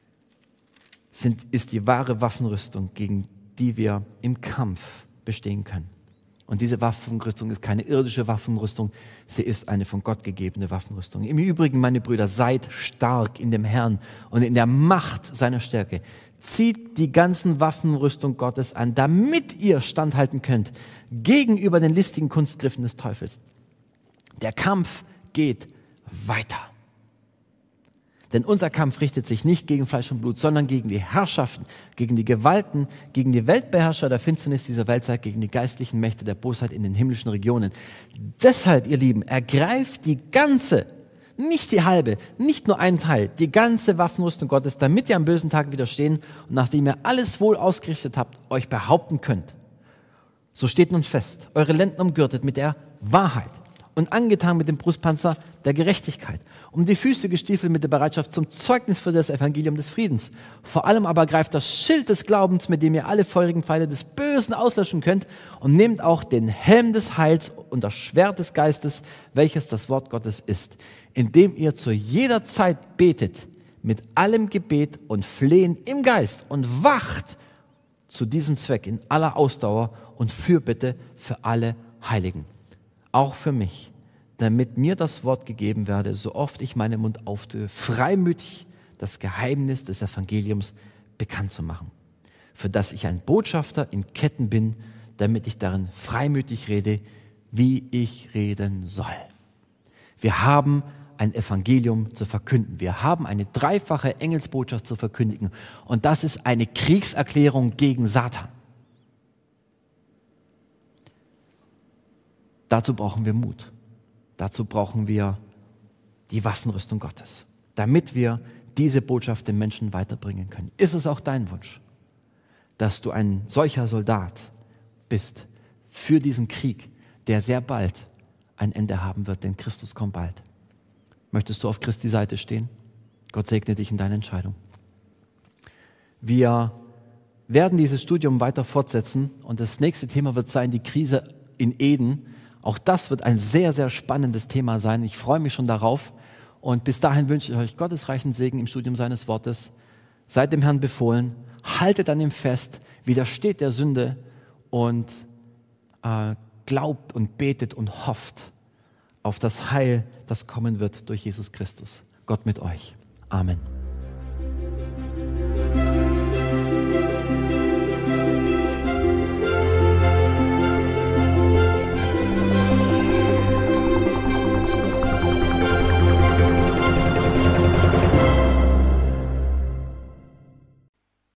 ist die wahre Waffenrüstung, gegen die wir im Kampf bestehen können. Und diese Waffenrüstung ist keine irdische Waffenrüstung, sie ist eine von Gott gegebene Waffenrüstung. Im Übrigen, meine Brüder, seid stark in dem Herrn und in der Macht seiner Stärke. Zieht die ganzen Waffenrüstung Gottes an, damit ihr standhalten könnt gegenüber den listigen Kunstgriffen des Teufels. Der Kampf geht weiter. Denn unser Kampf richtet sich nicht gegen Fleisch und Blut, sondern gegen die Herrschaften, gegen die Gewalten, gegen die Weltbeherrscher der Finsternis dieser Weltzeit, gegen die geistlichen Mächte der Bosheit in den himmlischen Regionen. Deshalb, ihr Lieben, ergreift die ganze, nicht die halbe, nicht nur einen Teil, die ganze Waffenrüstung Gottes, damit ihr am bösen Tag widerstehen und nachdem ihr alles wohl ausgerichtet habt, euch behaupten könnt. So steht nun fest, eure Lenden umgürtet mit der Wahrheit und angetan mit dem Brustpanzer der Gerechtigkeit um die Füße gestiefelt mit der Bereitschaft zum Zeugnis für das Evangelium des Friedens. Vor allem aber greift das Schild des Glaubens, mit dem ihr alle feurigen Pfeile des Bösen auslöschen könnt, und nehmt auch den Helm des Heils und das Schwert des Geistes, welches das Wort Gottes ist, indem ihr zu jeder Zeit betet, mit allem Gebet und Flehen im Geist, und wacht zu diesem Zweck in aller Ausdauer und Fürbitte für alle Heiligen. Auch für mich, damit mir das Wort gegeben werde, so oft ich meinen Mund auftue, freimütig das Geheimnis des Evangeliums bekannt zu machen, für das ich ein Botschafter in Ketten bin, damit ich darin freimütig rede, wie ich reden soll. Wir haben ein Evangelium zu verkünden. Wir haben eine dreifache Engelsbotschaft zu verkündigen. Und das ist eine Kriegserklärung gegen Satan. Dazu brauchen wir Mut. Dazu brauchen wir die Waffenrüstung Gottes, damit wir diese Botschaft den Menschen weiterbringen können. Ist es auch dein Wunsch, dass du ein solcher Soldat bist für diesen Krieg, der sehr bald ein Ende haben wird, denn Christus kommt bald? Möchtest du auf Christi Seite stehen? Gott segne dich in deiner Entscheidung. Wir werden dieses Studium weiter fortsetzen und das nächste Thema wird sein, die Krise in Eden. Auch das wird ein sehr, sehr spannendes Thema sein. Ich freue mich schon darauf. Und bis dahin wünsche ich euch gottesreichen Segen im Studium seines Wortes. Seid dem Herrn befohlen, haltet an ihm fest, widersteht der Sünde und glaubt und betet und hofft auf das Heil, das kommen wird durch Jesus Christus. Gott mit euch. Amen.